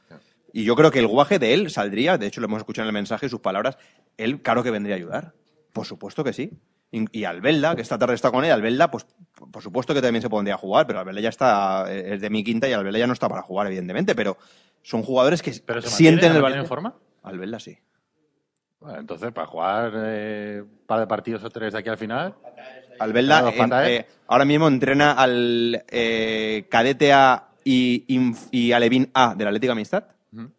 Y yo creo que el Guaje de él saldría, de hecho lo hemos escuchado en el mensaje, sus palabras, él claro que vendría a ayudar. Por supuesto que sí. Y y Albelda, que esta tarde está con él, Albelda, pues por supuesto que también se pondría a jugar, pero Albelda ya está, es de mi quinta y Albelda ya no está para jugar, evidentemente, pero son jugadores que ¿Pero se sienten mantiene, el se mantiene Valencia. en forma? Albelda sí. Bueno, entonces, para jugar eh, un par de partidos o tres de aquí al final... Albelda Claro, en- fatal, ¿eh? eh, ahora mismo entrena al eh, cadete A y, Inf- y Alevín A del Atlético Amistad. Ujú.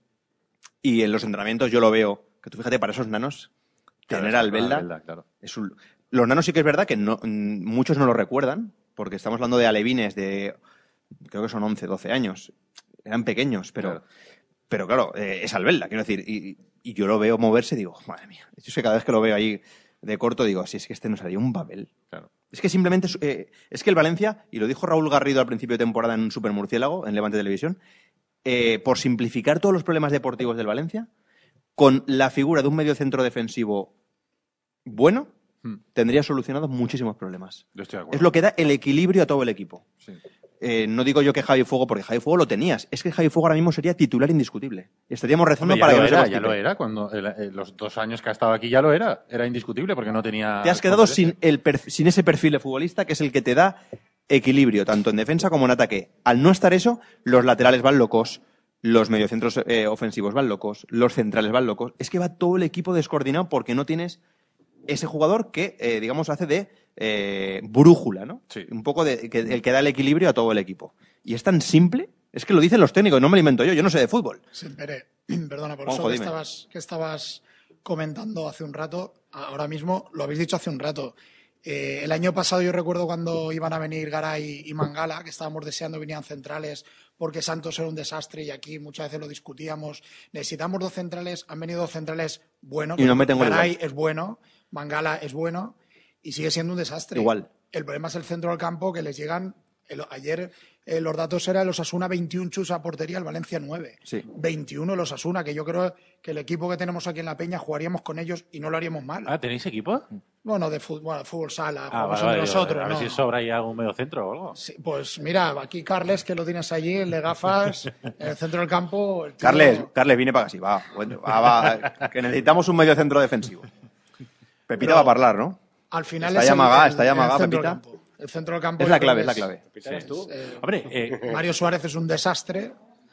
Y en los entrenamientos yo lo veo, que tú fíjate, para esos nanos, Claro, tener es a Albelda, Albelda, claro. es un... Los nanos sí que es verdad que no, mm, muchos no lo recuerdan, porque estamos hablando de alevines de, creo que son once, doce años. Eran pequeños, pero Claro. pero claro, eh, es Albelda, quiero decir. Y, y yo lo veo moverse y digo, madre mía. Yo es que cada vez que lo veo ahí de corto digo, si es que este nos haría un papel. Claro. Es que simplemente, es- eh, es que el Valencia, y lo dijo Raúl Garrido al principio de temporada en Super Murciélago, en Levante Televisión, eh, por simplificar todos los problemas deportivos del Valencia, con la figura de un mediocentro defensivo bueno, Hmm. tendría solucionado muchísimos problemas. Yo estoy de acuerdo. Es lo que da el equilibrio a todo el equipo. Sí. Eh, no digo yo que Javi Fuego, porque Javi Fuego lo tenías. Es que Javi Fuego ahora mismo sería titular indiscutible. Estaríamos rezando Hombre, ya para lo que no se era, nos ya quite. lo era. Cuando el- eh, los dos años que ha estado aquí ya lo era. Era indiscutible porque no tenía... Te has quedado sin, el perf- sin ese perfil de futbolista que es el que te da equilibrio, tanto en defensa como en ataque. Al no estar eso, los laterales van locos, los mediocentros eh, ofensivos van locos, los centrales van locos. Es que va todo el equipo descoordinado porque no tienes ese jugador que, eh, digamos, hace de eh, brújula, ¿no? Sí. Un poco de que, el que da el equilibrio a todo el equipo. Y es tan simple, es que lo dicen los técnicos, no me lo invento yo, yo no sé de fútbol. Sí, Pere, perdona, por Juanjo, eso que dime. estabas, que estabas comentando hace un rato, ahora mismo lo habéis dicho hace un rato. Eh, el año pasado yo recuerdo cuando iban a venir Garay y Mangala, que estábamos deseando venían centrales porque Santos era un desastre y aquí muchas veces lo discutíamos. Necesitamos dos centrales, han venido dos centrales buenos. Y nos meten goles Garay igual. es bueno, Mangala es bueno y sigue siendo un desastre. Igual. El problema es el centro del campo que les llegan. el- ayer eh, los datos eran el Osasuna veintiún chus a portería, el Valencia nueve. Sí. veintiuno el Osasuna, que yo creo que el equipo que tenemos aquí en La Peña jugaríamos con ellos y no lo haríamos mal. Ah, ¿tenéis equipo? Bueno, de fútbol, bueno, fútbol sala, Ah, jugamos vale, vale, entre nosotros. a ver ¿no? si sobra ahí algún medio centro o algo. Sí, pues mira, aquí Carles, que lo tienes allí, el de gafas, en el centro del campo. el tío- Carles, Carles, viene para así, va, bueno, va, va, que necesitamos un medio centro defensivo. Pepita Pero- va a hablar, ¿no? Al final Está es ya el- amagada, el- está ya el amagada, centro del Pepita. campo. El centro del campo. Es la yo creo clave, que es la clave. eh, Hombre, eh, Mario Suárez es un desastre,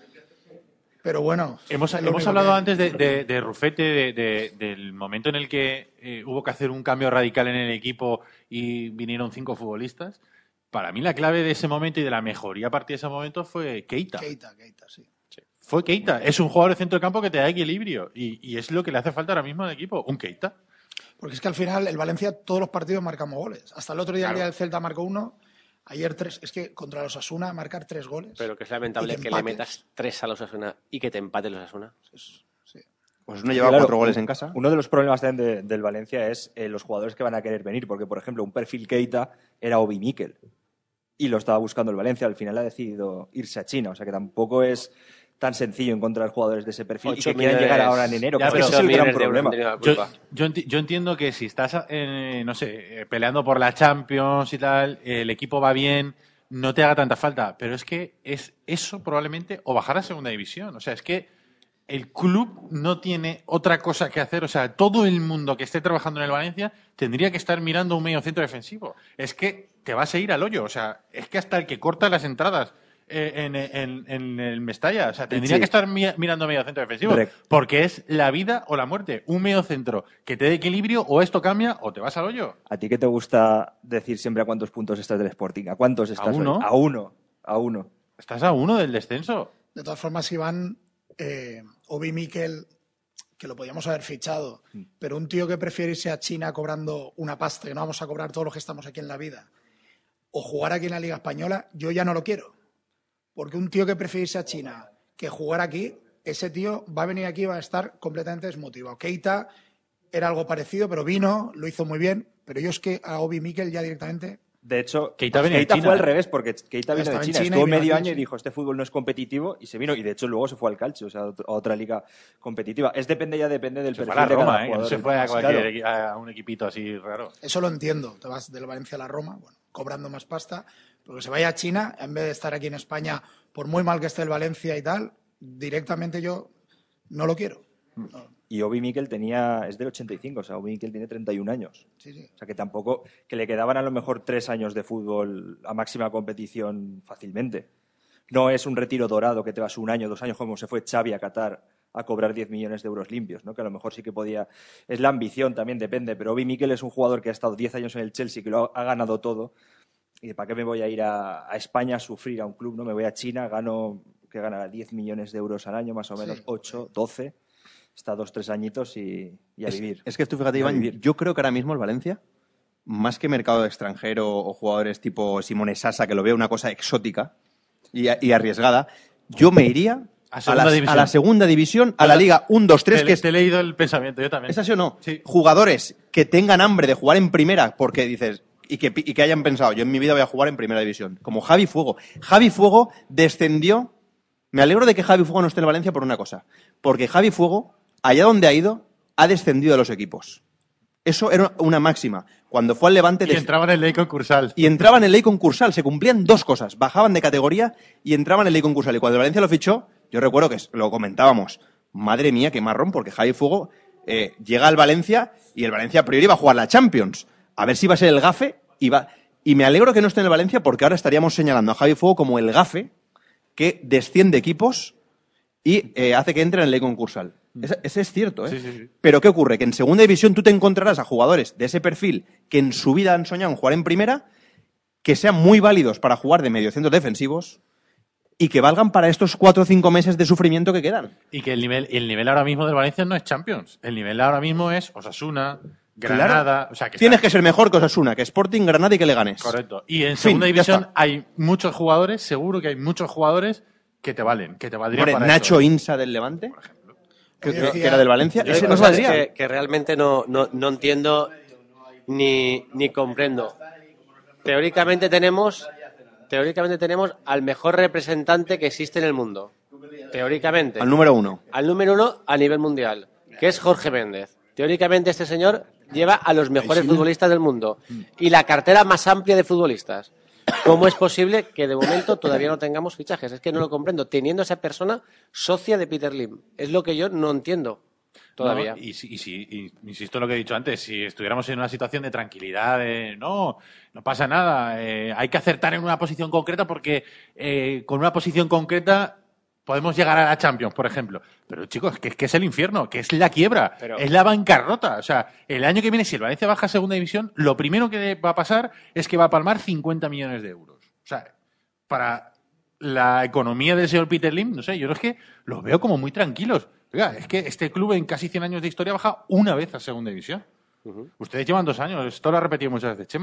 pero bueno. hemos, es lo hemos único hablado que- antes de, de, de Rufete, de, de- del momento en el que eh, hubo que hacer un cambio radical en el equipo y vinieron cinco futbolistas. Para mí la clave de ese momento y de la mejoría a partir de ese momento fue Keita. Keita, Keita, sí. Fue Keita. Es un jugador de centro de campo que te da equilibrio y, y es lo que le hace falta ahora mismo al equipo. Un Keita. Porque es que al final el Valencia todos los partidos marcamos goles. Hasta el otro día, el Claro. día del Celta marcó uno. Ayer tres, es que contra los Osasuna marcar tres goles. Pero que es lamentable y que que, le empates. metas tres a los Osasuna y que te empate los Osasuna. Sí. Pues no lleva Claro, cuatro goles en casa. Uno de los problemas también de- del Valencia es eh, los jugadores que van a querer venir, porque, por ejemplo, un perfil Keita era Obi Mikel y lo estaba buscando el Valencia. Al final ha decidido irse a China, o sea que tampoco es tan sencillo encontrar jugadores de ese perfil y Ocho que quieran millones- llegar ahora en enero. Ya, que es que pero ese es el gran millones de euros problema. han tenido la Yo, culpa. yo, enti- yo entiendo que si estás, eh, no sé, eh, peleando por la Champions y tal, eh, el equipo va bien, no te haga tanta falta. Pero es que es eso probablemente o bajar a segunda división. O sea, es que el club no tiene otra cosa que hacer. O sea, todo el mundo que esté trabajando en el Valencia tendría que estar mirando un medio centro defensivo. Es que te vas a ir al hoyo. O sea, es que hasta el que corta las entradas eh, en, en- en el Mestalla, o sea, tendría Sí. que estar mi- mirando medio centro defensivo. Rec- Porque es la vida o la muerte. Un medio centro que te dé equilibrio, o esto cambia o te vas al hoyo. ¿A ti qué te gusta decir siempre a cuántos puntos estás del Sporting? ¿A cuántos estás hoy? uno. A uno. A uno. Estás a uno del descenso. De todas formas, Iván, eh, Obi Mikel, que lo podíamos haber fichado, pero un tío que prefiere irse a China cobrando una pasta, que no vamos a cobrar todos los que estamos aquí en la vida, o jugar aquí en la Liga Española, yo ya no lo quiero. Porque un tío que prefiere irse a China que jugar aquí, ese tío va a venir aquí y va a estar completamente desmotivado. Keita era algo parecido, pero vino, lo hizo muy bien, pero yo es que a Obi Mikel ya directamente... De hecho, Keita venía de China, fue al ¿eh? revés, porque Keita vino de Estaba en China, China y estuvo vino medio aquí, año y sí. dijo, este fútbol no es competitivo, y se vino, y de hecho luego se fue al Calcio, o sea, a otra- a otra liga competitiva. Es depende ya depende del Se perfil fue a la de cada Roma, ¿eh? Que no jugador. se fue a, Claro. cualquier equi- a un equipito así raro. Eso lo entiendo. Te vas del Valencia a la Roma, bueno, cobrando más pasta, pero que se vaya a China, en vez de estar aquí en España, por muy mal que esté el Valencia y tal, directamente yo no lo quiero. No, Y Obi Mikel tenía, es del ochenta y cinco, o sea, Obi Mikel tiene treinta y un años. sí, sí. O sea, que tampoco, que le quedaban a lo mejor tres años de fútbol a máxima competición fácilmente. No es un retiro dorado que te vas un año, dos años, como se fue Xavi a Qatar a cobrar diez millones de euros limpios, ¿no? Que a lo mejor sí que podía... Es la ambición también, depende, pero Obi Mikel es un jugador que ha estado diez años en el Chelsea, que lo ha, ha ganado todo. ¿Y para qué me voy a ir a, a España a sufrir a un club? ¿No? Me voy a China, gano, que ganará diez millones de euros al año, más o menos Sí. ocho, doce. Está dos, tres añitos y, y a Es, vivir. es que tú fíjate, Y a Iván, vivir. yo creo que ahora mismo el Valencia, más que mercado extranjero o jugadores tipo Simone Sasa, que lo veo una cosa exótica y, y arriesgada, yo me iría A a, segunda la, división. a la segunda división, a la Liga uno, dos, tres, te, que es... te he leído el pensamiento, yo también. ¿Es así o no? Sí. Jugadores que tengan hambre de jugar en primera, porque dices, y que, y que hayan pensado, yo en mi vida voy a jugar en primera división, como Javi Fuego. Javi Fuego descendió. Me alegro de que Javi Fuego no esté en el Valencia por una cosa, porque Javi Fuego, allá donde ha ido, ha descendido de los equipos. Eso era una máxima. Cuando fue al Levante... Y des- entraba en el ley concursal. y entraba en el ley concursal. Se cumplían dos cosas. Bajaban de categoría y entraban en el ley concursal. Y cuando el Valencia lo fichó, yo recuerdo que lo comentábamos. Madre mía, qué marrón, porque Javi Fuego eh, llega al Valencia y el Valencia a priori va a jugar la Champions. A ver si va a ser el gafe. Y, va... y me alegro que no esté en el Valencia porque ahora estaríamos señalando a Javi Fuego como el gafe que desciende equipos y eh, hace que entre en el ley concursal. Ese, ese es cierto, ¿eh? Sí, sí, sí. Pero ¿qué ocurre? Que en segunda división tú te encontrarás a jugadores de ese perfil que en su vida han soñado en jugar en primera, que sean muy válidos para jugar de mediocentros defensivos y que valgan para estos cuatro o cinco meses de sufrimiento que quedan. Y que el nivel, el nivel ahora mismo del Valencia no es Champions. El nivel ahora mismo es Osasuna, Granada. Claro. O sea, que Tienes está- que ser mejor que Osasuna, que Sporting, Granada y que le ganes. Correcto. Y en Fin, segunda ya división está. hay muchos jugadores, seguro que hay muchos jugadores que te valen, que te valdrían Hombre, para Nacho eso. Insa del Levante, que, Yo que- decía- que era del Valencia, Yo ese hay nos cosas valdría. que, que realmente no, no, no entiendo ni, ni comprendo. Teóricamente tenemos, teóricamente tenemos al mejor representante que existe en el mundo. Teóricamente. Al número uno. Al número uno a nivel mundial, que es Jorge Méndez. Teóricamente este señor lleva a los mejores futbolistas del mundo y la cartera más amplia de futbolistas. ¿Cómo es posible que de momento todavía no tengamos fichajes? Es que no lo comprendo. Teniendo a esa persona socia de Peter Lim. Es lo que yo no entiendo todavía. No, y, si- y si, y insisto en lo que he dicho antes, si estuviéramos en una situación de tranquilidad, de no, no pasa nada, eh, hay que acertar en una posición concreta porque eh, con una posición concreta podemos llegar a la Champions, por ejemplo. Pero chicos, que es que es el infierno, que es la quiebra, Pero- es la bancarrota. O sea, el año que viene, si el Valencia baja a segunda división, lo primero que va a pasar es que va a palmar cincuenta millones de euros. O sea, para la economía del señor Peter Lim, no sé, yo es que los veo como muy tranquilos. Oiga, es que este club en casi cien años de historia baja una vez a segunda división. Ustedes llevan dos años, esto lo ha repetido muchas veces Chema.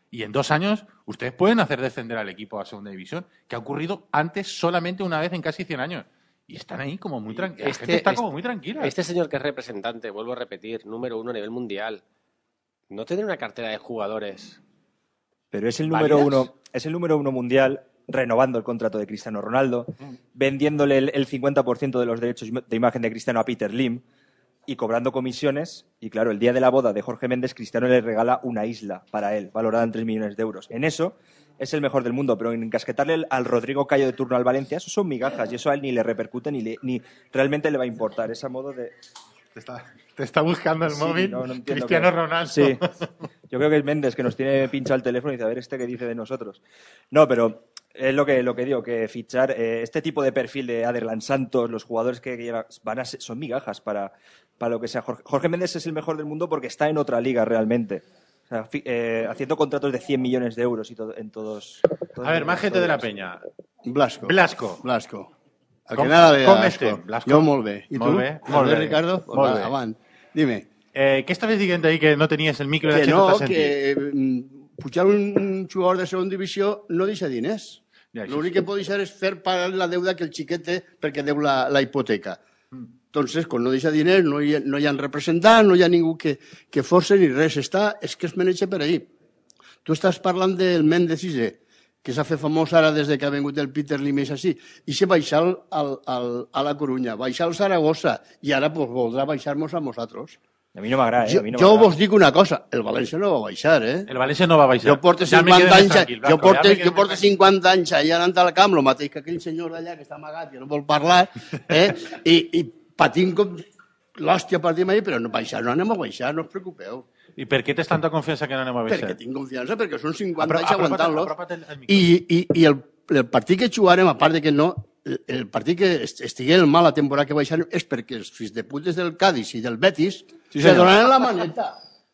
Y en dos años ustedes pueden hacer descender al equipo a segunda división, que ha ocurrido antes solamente una vez en casi cien años. Y están ahí como muy tranquilos. Este, La gente está este, como muy tranquila. Este señor que es representante, vuelvo a repetir, número uno a nivel mundial, ¿no tiene una cartera de jugadores? Pero es el número ¿válidas? uno, es el número uno mundial, renovando el contrato de Cristiano Ronaldo, vendiéndole el, el cincuenta por ciento de los derechos de imagen de Cristiano a Peter Lim y cobrando comisiones. Y claro, el día de la boda de Jorge Méndez, Cristiano le regala una isla para él, valorada en tres millones de euros. En eso es el mejor del mundo, pero en encasquetarle al Rodrigo Cayo de turno al Valencia, eso son migajas y eso a él ni le repercute ni, le, ni realmente le va a importar. Es a modo de... Te está, te está buscando el Sí, móvil no, no entiendo Cristiano qué- Ronaldo. Sí, yo creo que es Méndez que nos tiene pinchado el teléfono y dice, a ver, ¿este qué dice de nosotros? No, pero es lo que, lo que digo, que fichar eh, este tipo de perfil de Aderlan Santos, los jugadores que llegan, van a ser, son migajas para, para lo que sea. Jorge, Jorge Méndez es el mejor del mundo porque está en otra liga realmente. O sea, fi- eh, haciendo contratos de cien millones de euros y todo, en todos... todos A ver, los más gente de la jugadores. Peña. Blasco. Blasco. Blasco. A Com- que nada de com Blasco. estem, Blasco? Jo molt bé. I Molt tu? bé, Molt molt bé. Ricardo? Pues Molt va, bé. avant. Dime. Eh, ¿Qué estabas diciendo ahí que no tenías el micro de Que H no, Z sentit? que mm, pujar un jugador de segona divisió no deixa diners. Ja, això L'únic que pot deixar és fer pagar la deuda que el xiquet té perquè deu la, la hipoteca. Entonces, quan no deixa diners, no hi, ha- no hi ha representants, no hi ha ningú que, que force ni res. Està, és que es maneja per ahí. Tu estàs parlant del Mendes Ise, que s'ha fet famós ara des de que ha vingut el Peter Lim, és així, i se baixar al, al, al, a la Corunya, baixar al Saragossa, i ara pues, voldrà baixar-nos a nosaltres. A mi no m'agrada, eh? Jo, A mi no jo m'agrada. vos dic una cosa, el València no va baixar, eh? El Valencia no va a baixar. Jo porto Ja me quedo cinquanta més anys, tranquil, jo Blasco, porto, ja me quedo jo porto més cinquanta anys allà anant al camp, el mateix que aquell senyor d'allà que està amagat i no vol parlar, eh? I, i patint com l'hòstia partim ahí, però no baixar, no anem a baixar, no us preocupeu. ¿Y por qué tienes tanta confianza que no anem a baixar? Perquè tinc confiança, perquè són cinquanta Apro- anys apropa't- aguantant-los. apropa't el- el micro. I, i, i el, el partit que jugarem, a part de que no, el, el partit que est- estigui mal la temporada que baixarem és perquè els fills de putes del Cádiz i del Betis Sí, se senyor. donaran la maneta.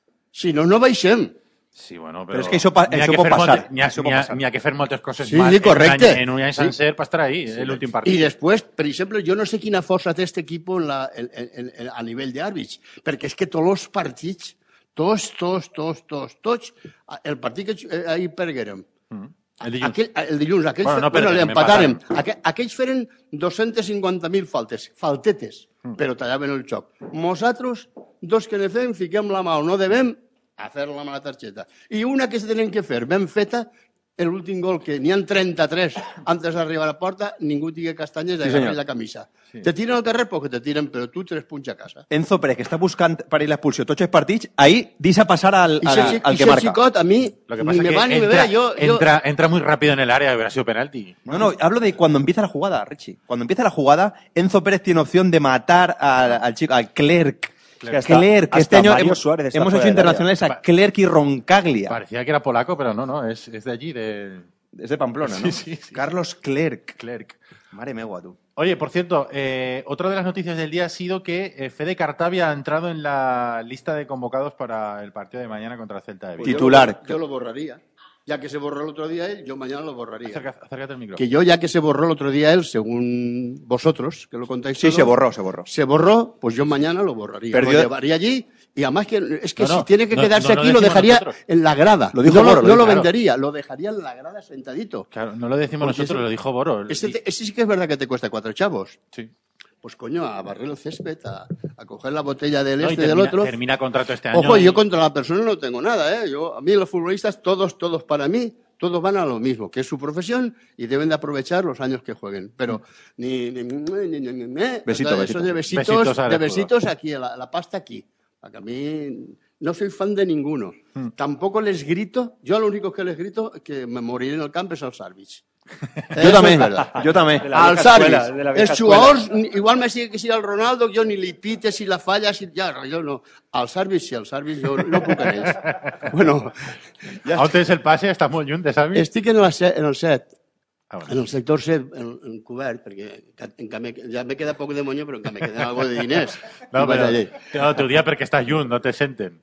Si no, no baixem. Sí, bueno, Però és que això pa- n'hi ha això que pot fer passar, moltes- N'hi ha, això pot n'hi ha, passar. n'hi ha que fer moltes coses Sí, mal sí, correcte. en un any, en un any Sí. sencer per estar ahí, sí, l'últim Y partit. después, por ejemplo, yo no sé quina força té este equipo en la, en, en, en, a nivell d'àrbits, perquè és que tots els partits, tots, tots, tots, tots, tots, el partit que eh, ahir perguérem, El dilluns. aquell, el dilluns, aquells, Bueno, no bueno, perguérem, l'empatàrem, aqu aquells feren dos-centes cinquanta mil faltes, faltetes, Mm. però tallaven el xoc. Nosaltres, dos que ne fem, fiquem la mà on no devem, a fer-la amb la targeta. I una que se tenen que fer, ben feta, l'últim gol, que n'hi ha trenta-tres antes d'arribar a la porta, ningú tingui castanyes de Sí, agarrar senyor. la camisa. Te tiren al carrer, perquè te tiren, però tu tres punts a casa. Enzo Pérez, que està buscant per ir l'expulsió tots els partits, ahir deixa passar al, I al, ese, al i que ese marca. xicot, a mi, Lo que ni pasa me es va que ni me entra, ve. Yo, yo, entra, entra muy rápido en el área, hubiera sido penalti. No, no, hablo de cuando empieza la jugada, Richie. Cuando empieza la jugada, Enzo Pérez tiene opción de matar al, al chico, al Clerc. que hasta- Clerc, que este hasta año Mario hemos, Suárez está hemos fuera hecho del área. internacionales a Clerc y Roncaglia. Parecía que era polaco, pero no, no, es, es de allí, de Es de Pamplona, ¿no? Sí, sí, sí. Carlos Clerc. Clerc. Mare megua, tú. Oye, por cierto, eh, otra de las noticias del día ha sido que eh, Fede Cartavia ha entrado en la lista de convocados para el partido de mañana contra el Celta de Vigo. pues yo Titular. lo- Yo lo borraría. Ya que se borró el otro día él, yo mañana lo borraría. Acerca- acércate al micro. Que yo, ya que se borró el otro día él, según vosotros, que lo contáis Sí, todos, se borró, se borró. se borró, pues yo mañana lo borraría. Perdió- Lo llevaría allí y además que es que No, no, si tiene que no, quedarse no lo aquí lo decimos dejaría nosotros. en la grada. Lo dijo no Boro, lo lo, no dijo, lo claro. vendería, lo dejaría en la grada sentadito. Claro, no lo decimos Porque nosotros, ese- lo dijo Boro. Ese, Y- te- ese sí que es verdad que te cuesta cuatro chavos. sí. Pues coño, a barrer el césped, a, a coger la botella del No, y este y del termina, otro. termina contrato este año. Ojo, y- yo contra la persona no tengo nada, ¿eh? Yo, a mí los futbolistas, todos, todos para mí, todos van a lo mismo, que es su profesión y deben de aprovechar los años que jueguen. Pero ni... ni, ni, ni, ni, ni, ni Besito, eso besito. de besitos, Besitos al de escudo. besitos aquí, la, la pasta aquí. Porque a mí no soy fan de ninguno. Hmm. Tampoco les grito, yo lo único que les grito que me moriré en el campo es al Sarvich. Yo también, yo también. De la Al vieja escuela, Sarvis. de la vieja Els jugadors, igual me sigue que si al Ronaldo, jo ni li pite, si la falla, si... Ja, jo no. Al Sarvis, sí, al Sarvis, jo no puc en ells. Bueno, Aún tens el pase, estàs molt lluny, de Savi? estic en, la set, en el set, Ah, bueno. en el sector set, en, en cobert, perquè encara me, ja me queda poc de monyo, però encara me queda algo de diners. No, I vaig però, allí. no, t'ho dia perquè estàs lluny, no te senten.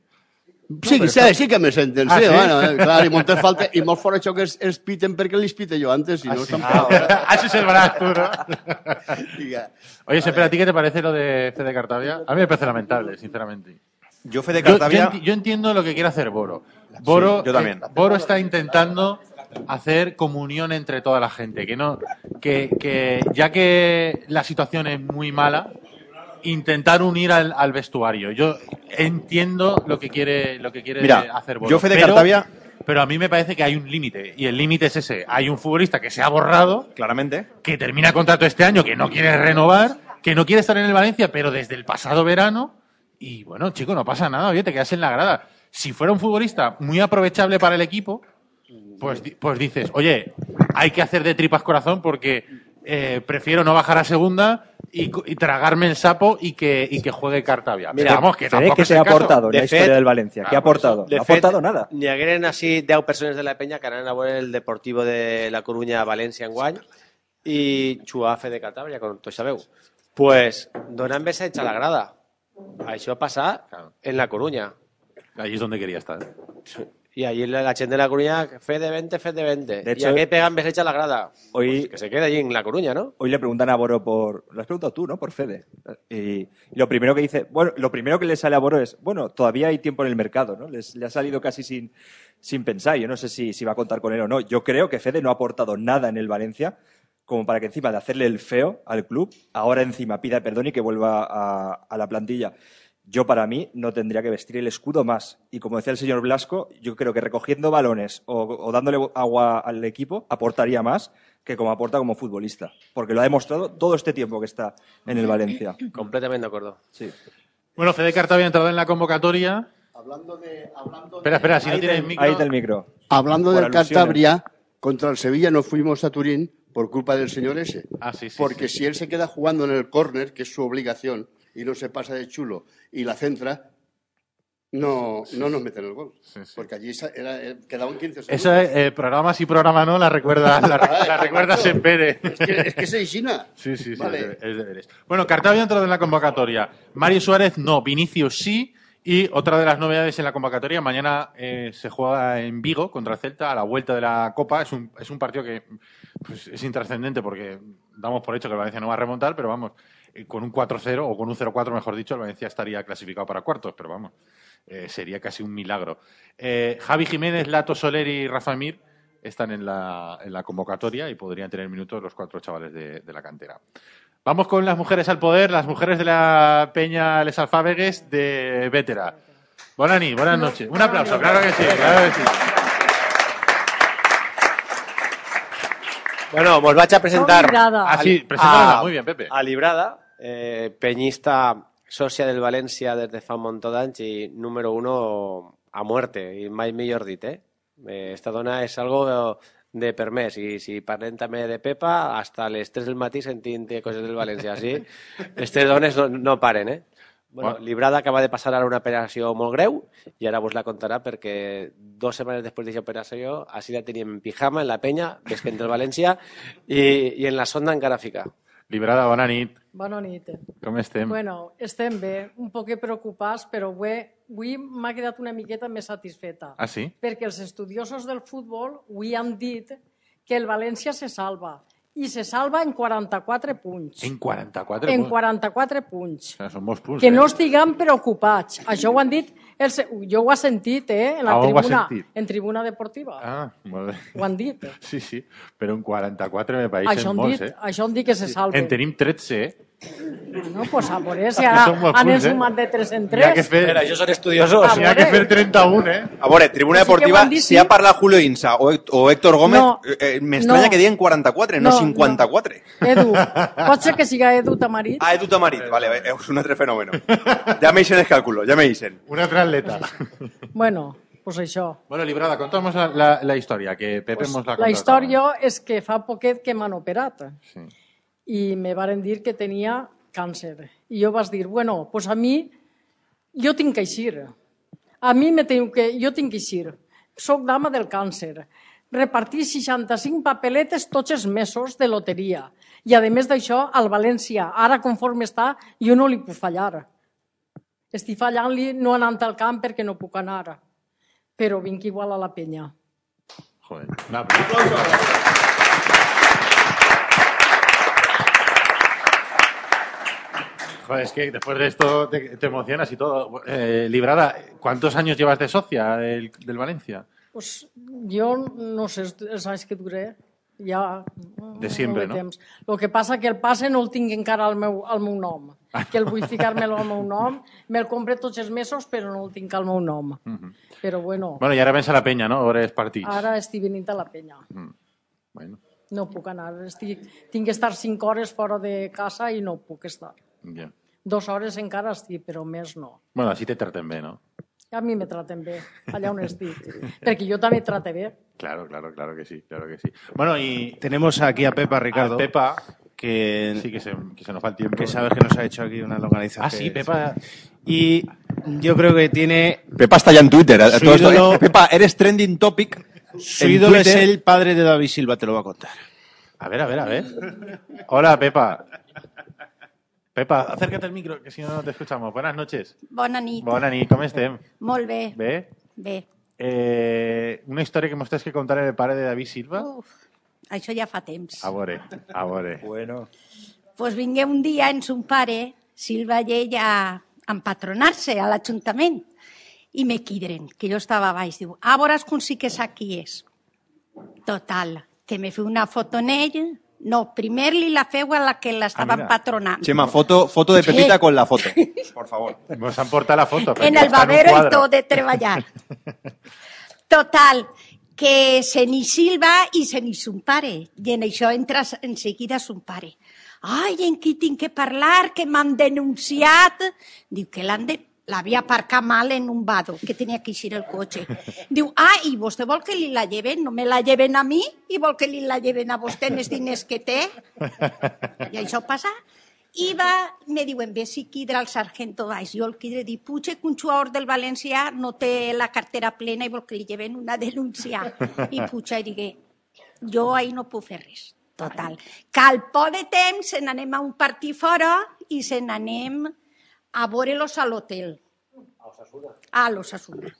Sí, sí, sí que me senten, Ah, sí, sí? bueno, eh, clar, i moltes falta, i molt fora això que es, es piten perquè li pite jo antes, i no sí. tampoc. Así se verás tú, ¿no? Diga, Oye, Sepera, ¿a ti qué te parece lo de Fede Cartavia? A mí me parece lamentable, sinceramente. Yo, Fede Yo, yo Cartavia... enti- yo entiendo lo que quiere hacer Boro. Boro, yo también. eh, Boro está intentando hacer comunión entre toda la gente, que no, que, que ya que la situación es muy mala, intentar unir al, al vestuario. Yo entiendo lo que quiere, lo que quiere Mira, hacer Boro. yo Fede pero, Cartavia... pero a mí me parece que hay un límite, y el límite es ese. Hay un futbolista que se ha borrado, claramente, que termina contrato este año, que no quiere renovar, que no quiere estar en el Valencia, pero desde el pasado verano, y bueno, chico, no pasa nada, oye, te quedas en la grada. Si fuera un futbolista muy aprovechable para el equipo, pues, pues dices, oye, hay que hacer de tripas corazón porque eh, prefiero no bajar a segunda y, y tragarme el sapo y que, y que juegue Cartavia. Mira, Pero vamos, que Fede, tampoco ¿qué es te el ha caso. aportado en De la historia fet- del Valencia? ¿Qué ha aportado? De No ha fet, aportado nada. N'hi hagueren així deu persones de la penya que anaven a veure el Deportivo de la Coruña a València enguany i xuar a Fede Cartavia, com tots sabeu. Pues donen messatge a la grada. Això passa en la Coruña. Allí es donde quería estar. Y allí la gente de la Coruña, Fede vente, Fede vente. De y hecho, aquí pegan messatge a la grada. Hoy, Pues que se quede allí en la Coruña, ¿no? Hoy le preguntan a Boro por... Lo has preguntado tú, ¿no? Por Fede. Y, y lo primero que dice... Bueno, lo primero que le sale a Boro es... Bueno, todavía hay tiempo en el mercado, ¿no? Les, le ha salido casi sin, sin pensar. Yo no sé si, si va a contar con él o no. Yo creo que Fede no ha aportado nada en el Valencia como para que encima de hacerle el feo al club, ahora encima pida perdón y que vuelva a, a la plantilla. Yo, para mí, no tendría que vestir el escudo más. Y como decía el señor Blasco, yo creo que recogiendo balones o, o dándole agua al equipo aportaría más que como aporta como futbolista. Porque lo ha demostrado todo este tiempo que está en el Valencia. Completamente de acuerdo. Sí. Bueno, Fede Cartavia ha entrado en la convocatoria. Hablando de, hablando Espera, espera, si no Ahí tienes del- micro... ahí del micro. Hablando Por del alusiones. Cantabria, contra el Sevilla no fuimos a Turín por culpa del señor ese. Ah, sí, sí, Porque sí. si él se queda jugando en el córner, que es su obligación, y no se pasa de chulo y la centra, no, no nos meten el gol. Sí, sí. Porque allí sa- era, eh, quedaban quince segundos. Esa eh, programa sí, programa no, la recuerda, la, re- la recuerda Sempere. Es que, es que se China. Sí, sí, sí, Vale. es, de, es deberes. Bueno, Cartavia ha entrado en la convocatoria. Mario Suárez no, Vinicius sí. Y otra de las novedades en la convocatoria, mañana eh, se juega en Vigo contra el Celta a la vuelta de la Copa. Es un, es un partido que pues, es intrascendente porque damos por hecho que el Valencia no va a remontar, pero vamos, eh, con un cuatro cero o con un cero cuatro, mejor dicho, el Valencia estaría clasificado para cuartos, pero vamos, eh, sería casi un milagro. Eh, Javi Jiménez, Lato Soler y Rafa Mir están en la, en la convocatoria y podrían tener minutos los cuatro chavales de, de la cantera. Vamos con las mujeres al poder, las mujeres de la Peña Les Alfábegues de Vétera. Buenas noches, buenas noches. Un aplauso, claro que sí, claro que sí. Bueno, vos vaig a presentar... Librada. Ah, sí, a- preséntala, a- muy bien, Pepe. A Librada, eh, peñista sòcia del València des de fa un munt d'anys i número uno a muerte, i mai millor dit, eh? eh esta dona és algo de permès, i si parlem també de Pepa, hasta les tres del matí sentint coses del València, sí? Estes dones no, no paren, eh? Bueno, Bueno. Librada acaba de passar ara una operació molt greu i ara vos la contarà perquè dues setmanes després d'aquesta operació així la teníem en pijama, en la penya, vesquent del València i, i en la sonda encara fica. Librada, bona nit. Bona nit. Com estem? Bueno, estem bé, un poc preocupats, però avui, avui m'ha quedat una miqueta més satisfeta. Ah, sí? Perquè els estudiosos del futbol avui han dit que el València se salva. I se salva en quaranta-quatre punts. En quaranta-quatre En punts. quaranta-quatre punts. O sigui, són molts punts, Que no eh? estiguem preocupats. Això ho han dit... El, jo ho he sentit, eh? En la Ah, ho has tribuna, sentit? en tribuna deportiva. Ah, molt bé. Ho han dit. Sí, sí, però en quaranta-quatre me Això pareixen han molts, dit, eh? això han dit que se salven. En tenim tretze, eh? No, pues a veure si ara Són molts han punts, eh? ensumat de tres en N'hi ha que tres. fer, Però això són estudiosos. n'hi ha que fer trenta-un, eh? A veure, Tribuna Sí que ho Deportiva, han dit, si sí. ha parlat Julio Insa o, Héct- o Héctor Gómez, No. eh, eh, m'estranya No. que diguen quaranta-quatre, no, No, cinquanta-quatre. Edu, pot ser que siga Edu Tamarit? Ah, Edu Tamarit, vale, és un altre fenómeno. Ja me dicen el cálculo, ja me dicen. Un altre atleta. Bueno, pues això. Bueno, Librada, contamos la, la, la història, que Pepe Pues mos la la contado. història és que fa poquet que m'han operat Sí. i me varen dir que tenia càncer. I jo vaig dir, bueno, pues a mi, jo tinc que eixir. A mi me tengo que, jo tinc que eixir. Soc dama del càncer. Repartir seixanta-cinc papeletes tots els mesos de loteria. I a més d'això, al València, ara conforme està, jo no li puc fallar. Estic fallant-li no anant al camp perquè no puc anar. Però vinc igual a la penya. Joder, un aplauso. Joder, es que después de esto te, te emocionas y todo. Eh, Librada, ¿cuántos años llevas de socia del, del Valencia? Pues jo no sé els anys que duré, ja... De sempre, no? Temps. El que passa que el passe no el tinc encara al meu, al meu nom, que el vull ficar-me'l al meu nom, me'l compre tots els mesos, però no el tinc al meu nom. Uh -huh. Però bueno... Bueno, i ara vens a la penya, no? Hores partits. Ara estic venint a la penya. Mm. Bueno. No puc anar. Estic, tinc que estar cinc hores fora de casa i no puc estar. Yeah. Dos hores encara estic, però més no. Bueno, així te traten bé, no? A mi me traten bé, allà on estic. Perquè jo també trate bé. Claro, claro, claro que sí, claro que sí. Bueno, y... Tenemos aquí a Pepa, Ricardo. A Pepa, que... Sí, que se, que se nos va el tiempo. Que sabes que nos ha hecho aquí una localización. Ah, sí, Pepa... Y yo creo que tiene... Pepa está ya en Twitter. Su Todo esto, ídolo- eh, Pepa, eres trending topic. Su en ídolo es Twitter. el padre de David Silva, te lo va a contar. A ver, a ver, a ver. Hola, Pepa. Pepa, acércate al micro, que si no, no te escuchamos. Buenas noches. Bona nit. Bona nit, com estem? Molt bé. Bé? Bé. Eh, una història que mos tens que contar el pare de David Silva? Uf, això ja fa temps. A veure, a veure. Bueno. Pues vingué un dia en son pare, Silva i ell, a empadronar-se a l'Ajuntament. I me quidren, que jo estava a baix. Diu, ah, veuràs com sí que sap qui és. Total, que me feu una foto en ell. No, primer li la feu a la que l'estava Ah, mira. empadronant. Chema, foto, foto de Sí. Pepita con la foto. Por favor. Nos han portat la foto. En perquè el està un babero i quadre. tot de treballar. Total, que se n'hi Silva i se n'hi son pare. I en això entra en seguida son pare. Ai, en qui tinc que parlar, que m'han denunciat. Diu que l'han de... l'havia aparcat mal en un vado, que tenia que eixir el cotxe. Diu, ah, i vostè vol que li la lleven? No me la lleven a mi i vol que li la lleven a vostè en els diners que té? I això passa. I va, me diuen, ve si quidra el sargento baix. Jo el quidre dic, puja que un jugador del València no té la cartera plena i vol que li lleven una denúncia. I puja i digué, jo ahir no puc fer res. Total. Que al poc de temps se n'anem a un partit fora i se n'anem a veure-los a l'hotel. A l'Osasuna.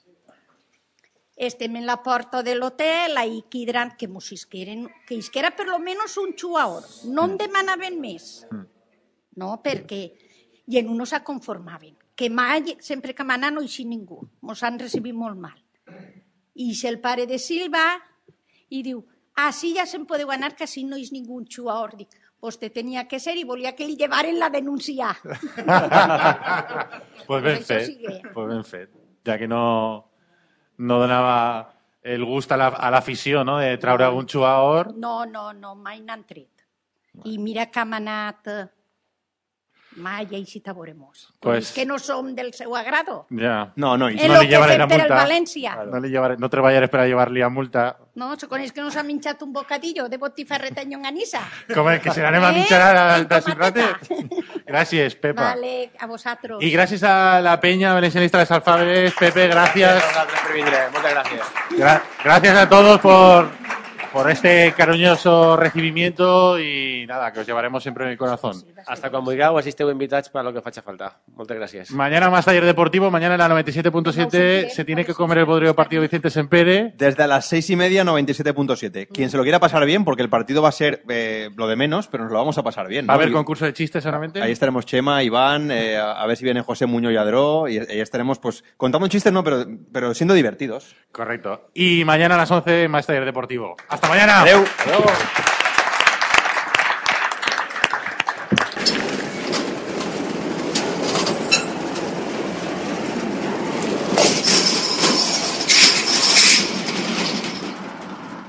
Estem en la porta de l'hotel, ahí quidran que mos isqueren, que isquera per lo menos un jugador. No en demanaven més. No, perquè... I en uno se conformaven. Que mai, sempre que m'anà no eixi ningú. Mos han recibit molt mal. I és el pare de Silva i diu, així ja se'n podeu anar, que així no és ningú jugador. Dic, vostè tenia que ser i volia que li llevaren la denúncia. Pues ben Això fet, sí que- pues ben fet. Ja que no, no donava el gust a la- a l'afició, no?, de traure algun jugador. No, no, no, mai n'han tret. I mira que hem anat... eh, Mai així te veuremos. Pues- És que no som del seu agrado. Ja. No, no, i És no lo li que llevaré fem la per el multa. València. No, li llevaré, no treballaré per a llevar-li a multa. No, se coneix que nos ha minxat un bocadillo de botifarreta en llonganissa. Com és que se n'anem a Eh? mitjar a En de Ciurratet? Gràcies, Pepa. Vale, a vosaltres. Y gracias a la Peña Valencianista de Alfabes, Pepe, gracias. Muchas gracias. Gra- gracias a todos por, por este cariñoso recibimiento y nada, que os llevaremos siempre en el corazón. Hasta quan vulgueu, així esteu invitats per lo que faci falta. Moltes gràcies. Mañana más taller deportivo, mañana en la noventa y siete punto siete se tiene que comer el podrido partido Vicente Sempere. Desde las seis y media, noventa y siete punto siete. Quien se lo quiera pasar bien, porque el partido va a ser eh, lo de menos, pero nos lo vamos a pasar bien. Va a ¿no? haber Y- concurso de chistes solamente. Ahí estaremos Chema, Iván, eh, a a ver si viene José Muñoz Yadró, y ahí estaremos, pues, contando chistes, no, pero, pero siendo divertidos. Correcto. Y mañana a las once más taller deportivo. Hasta mañana. Adeu. Adeu.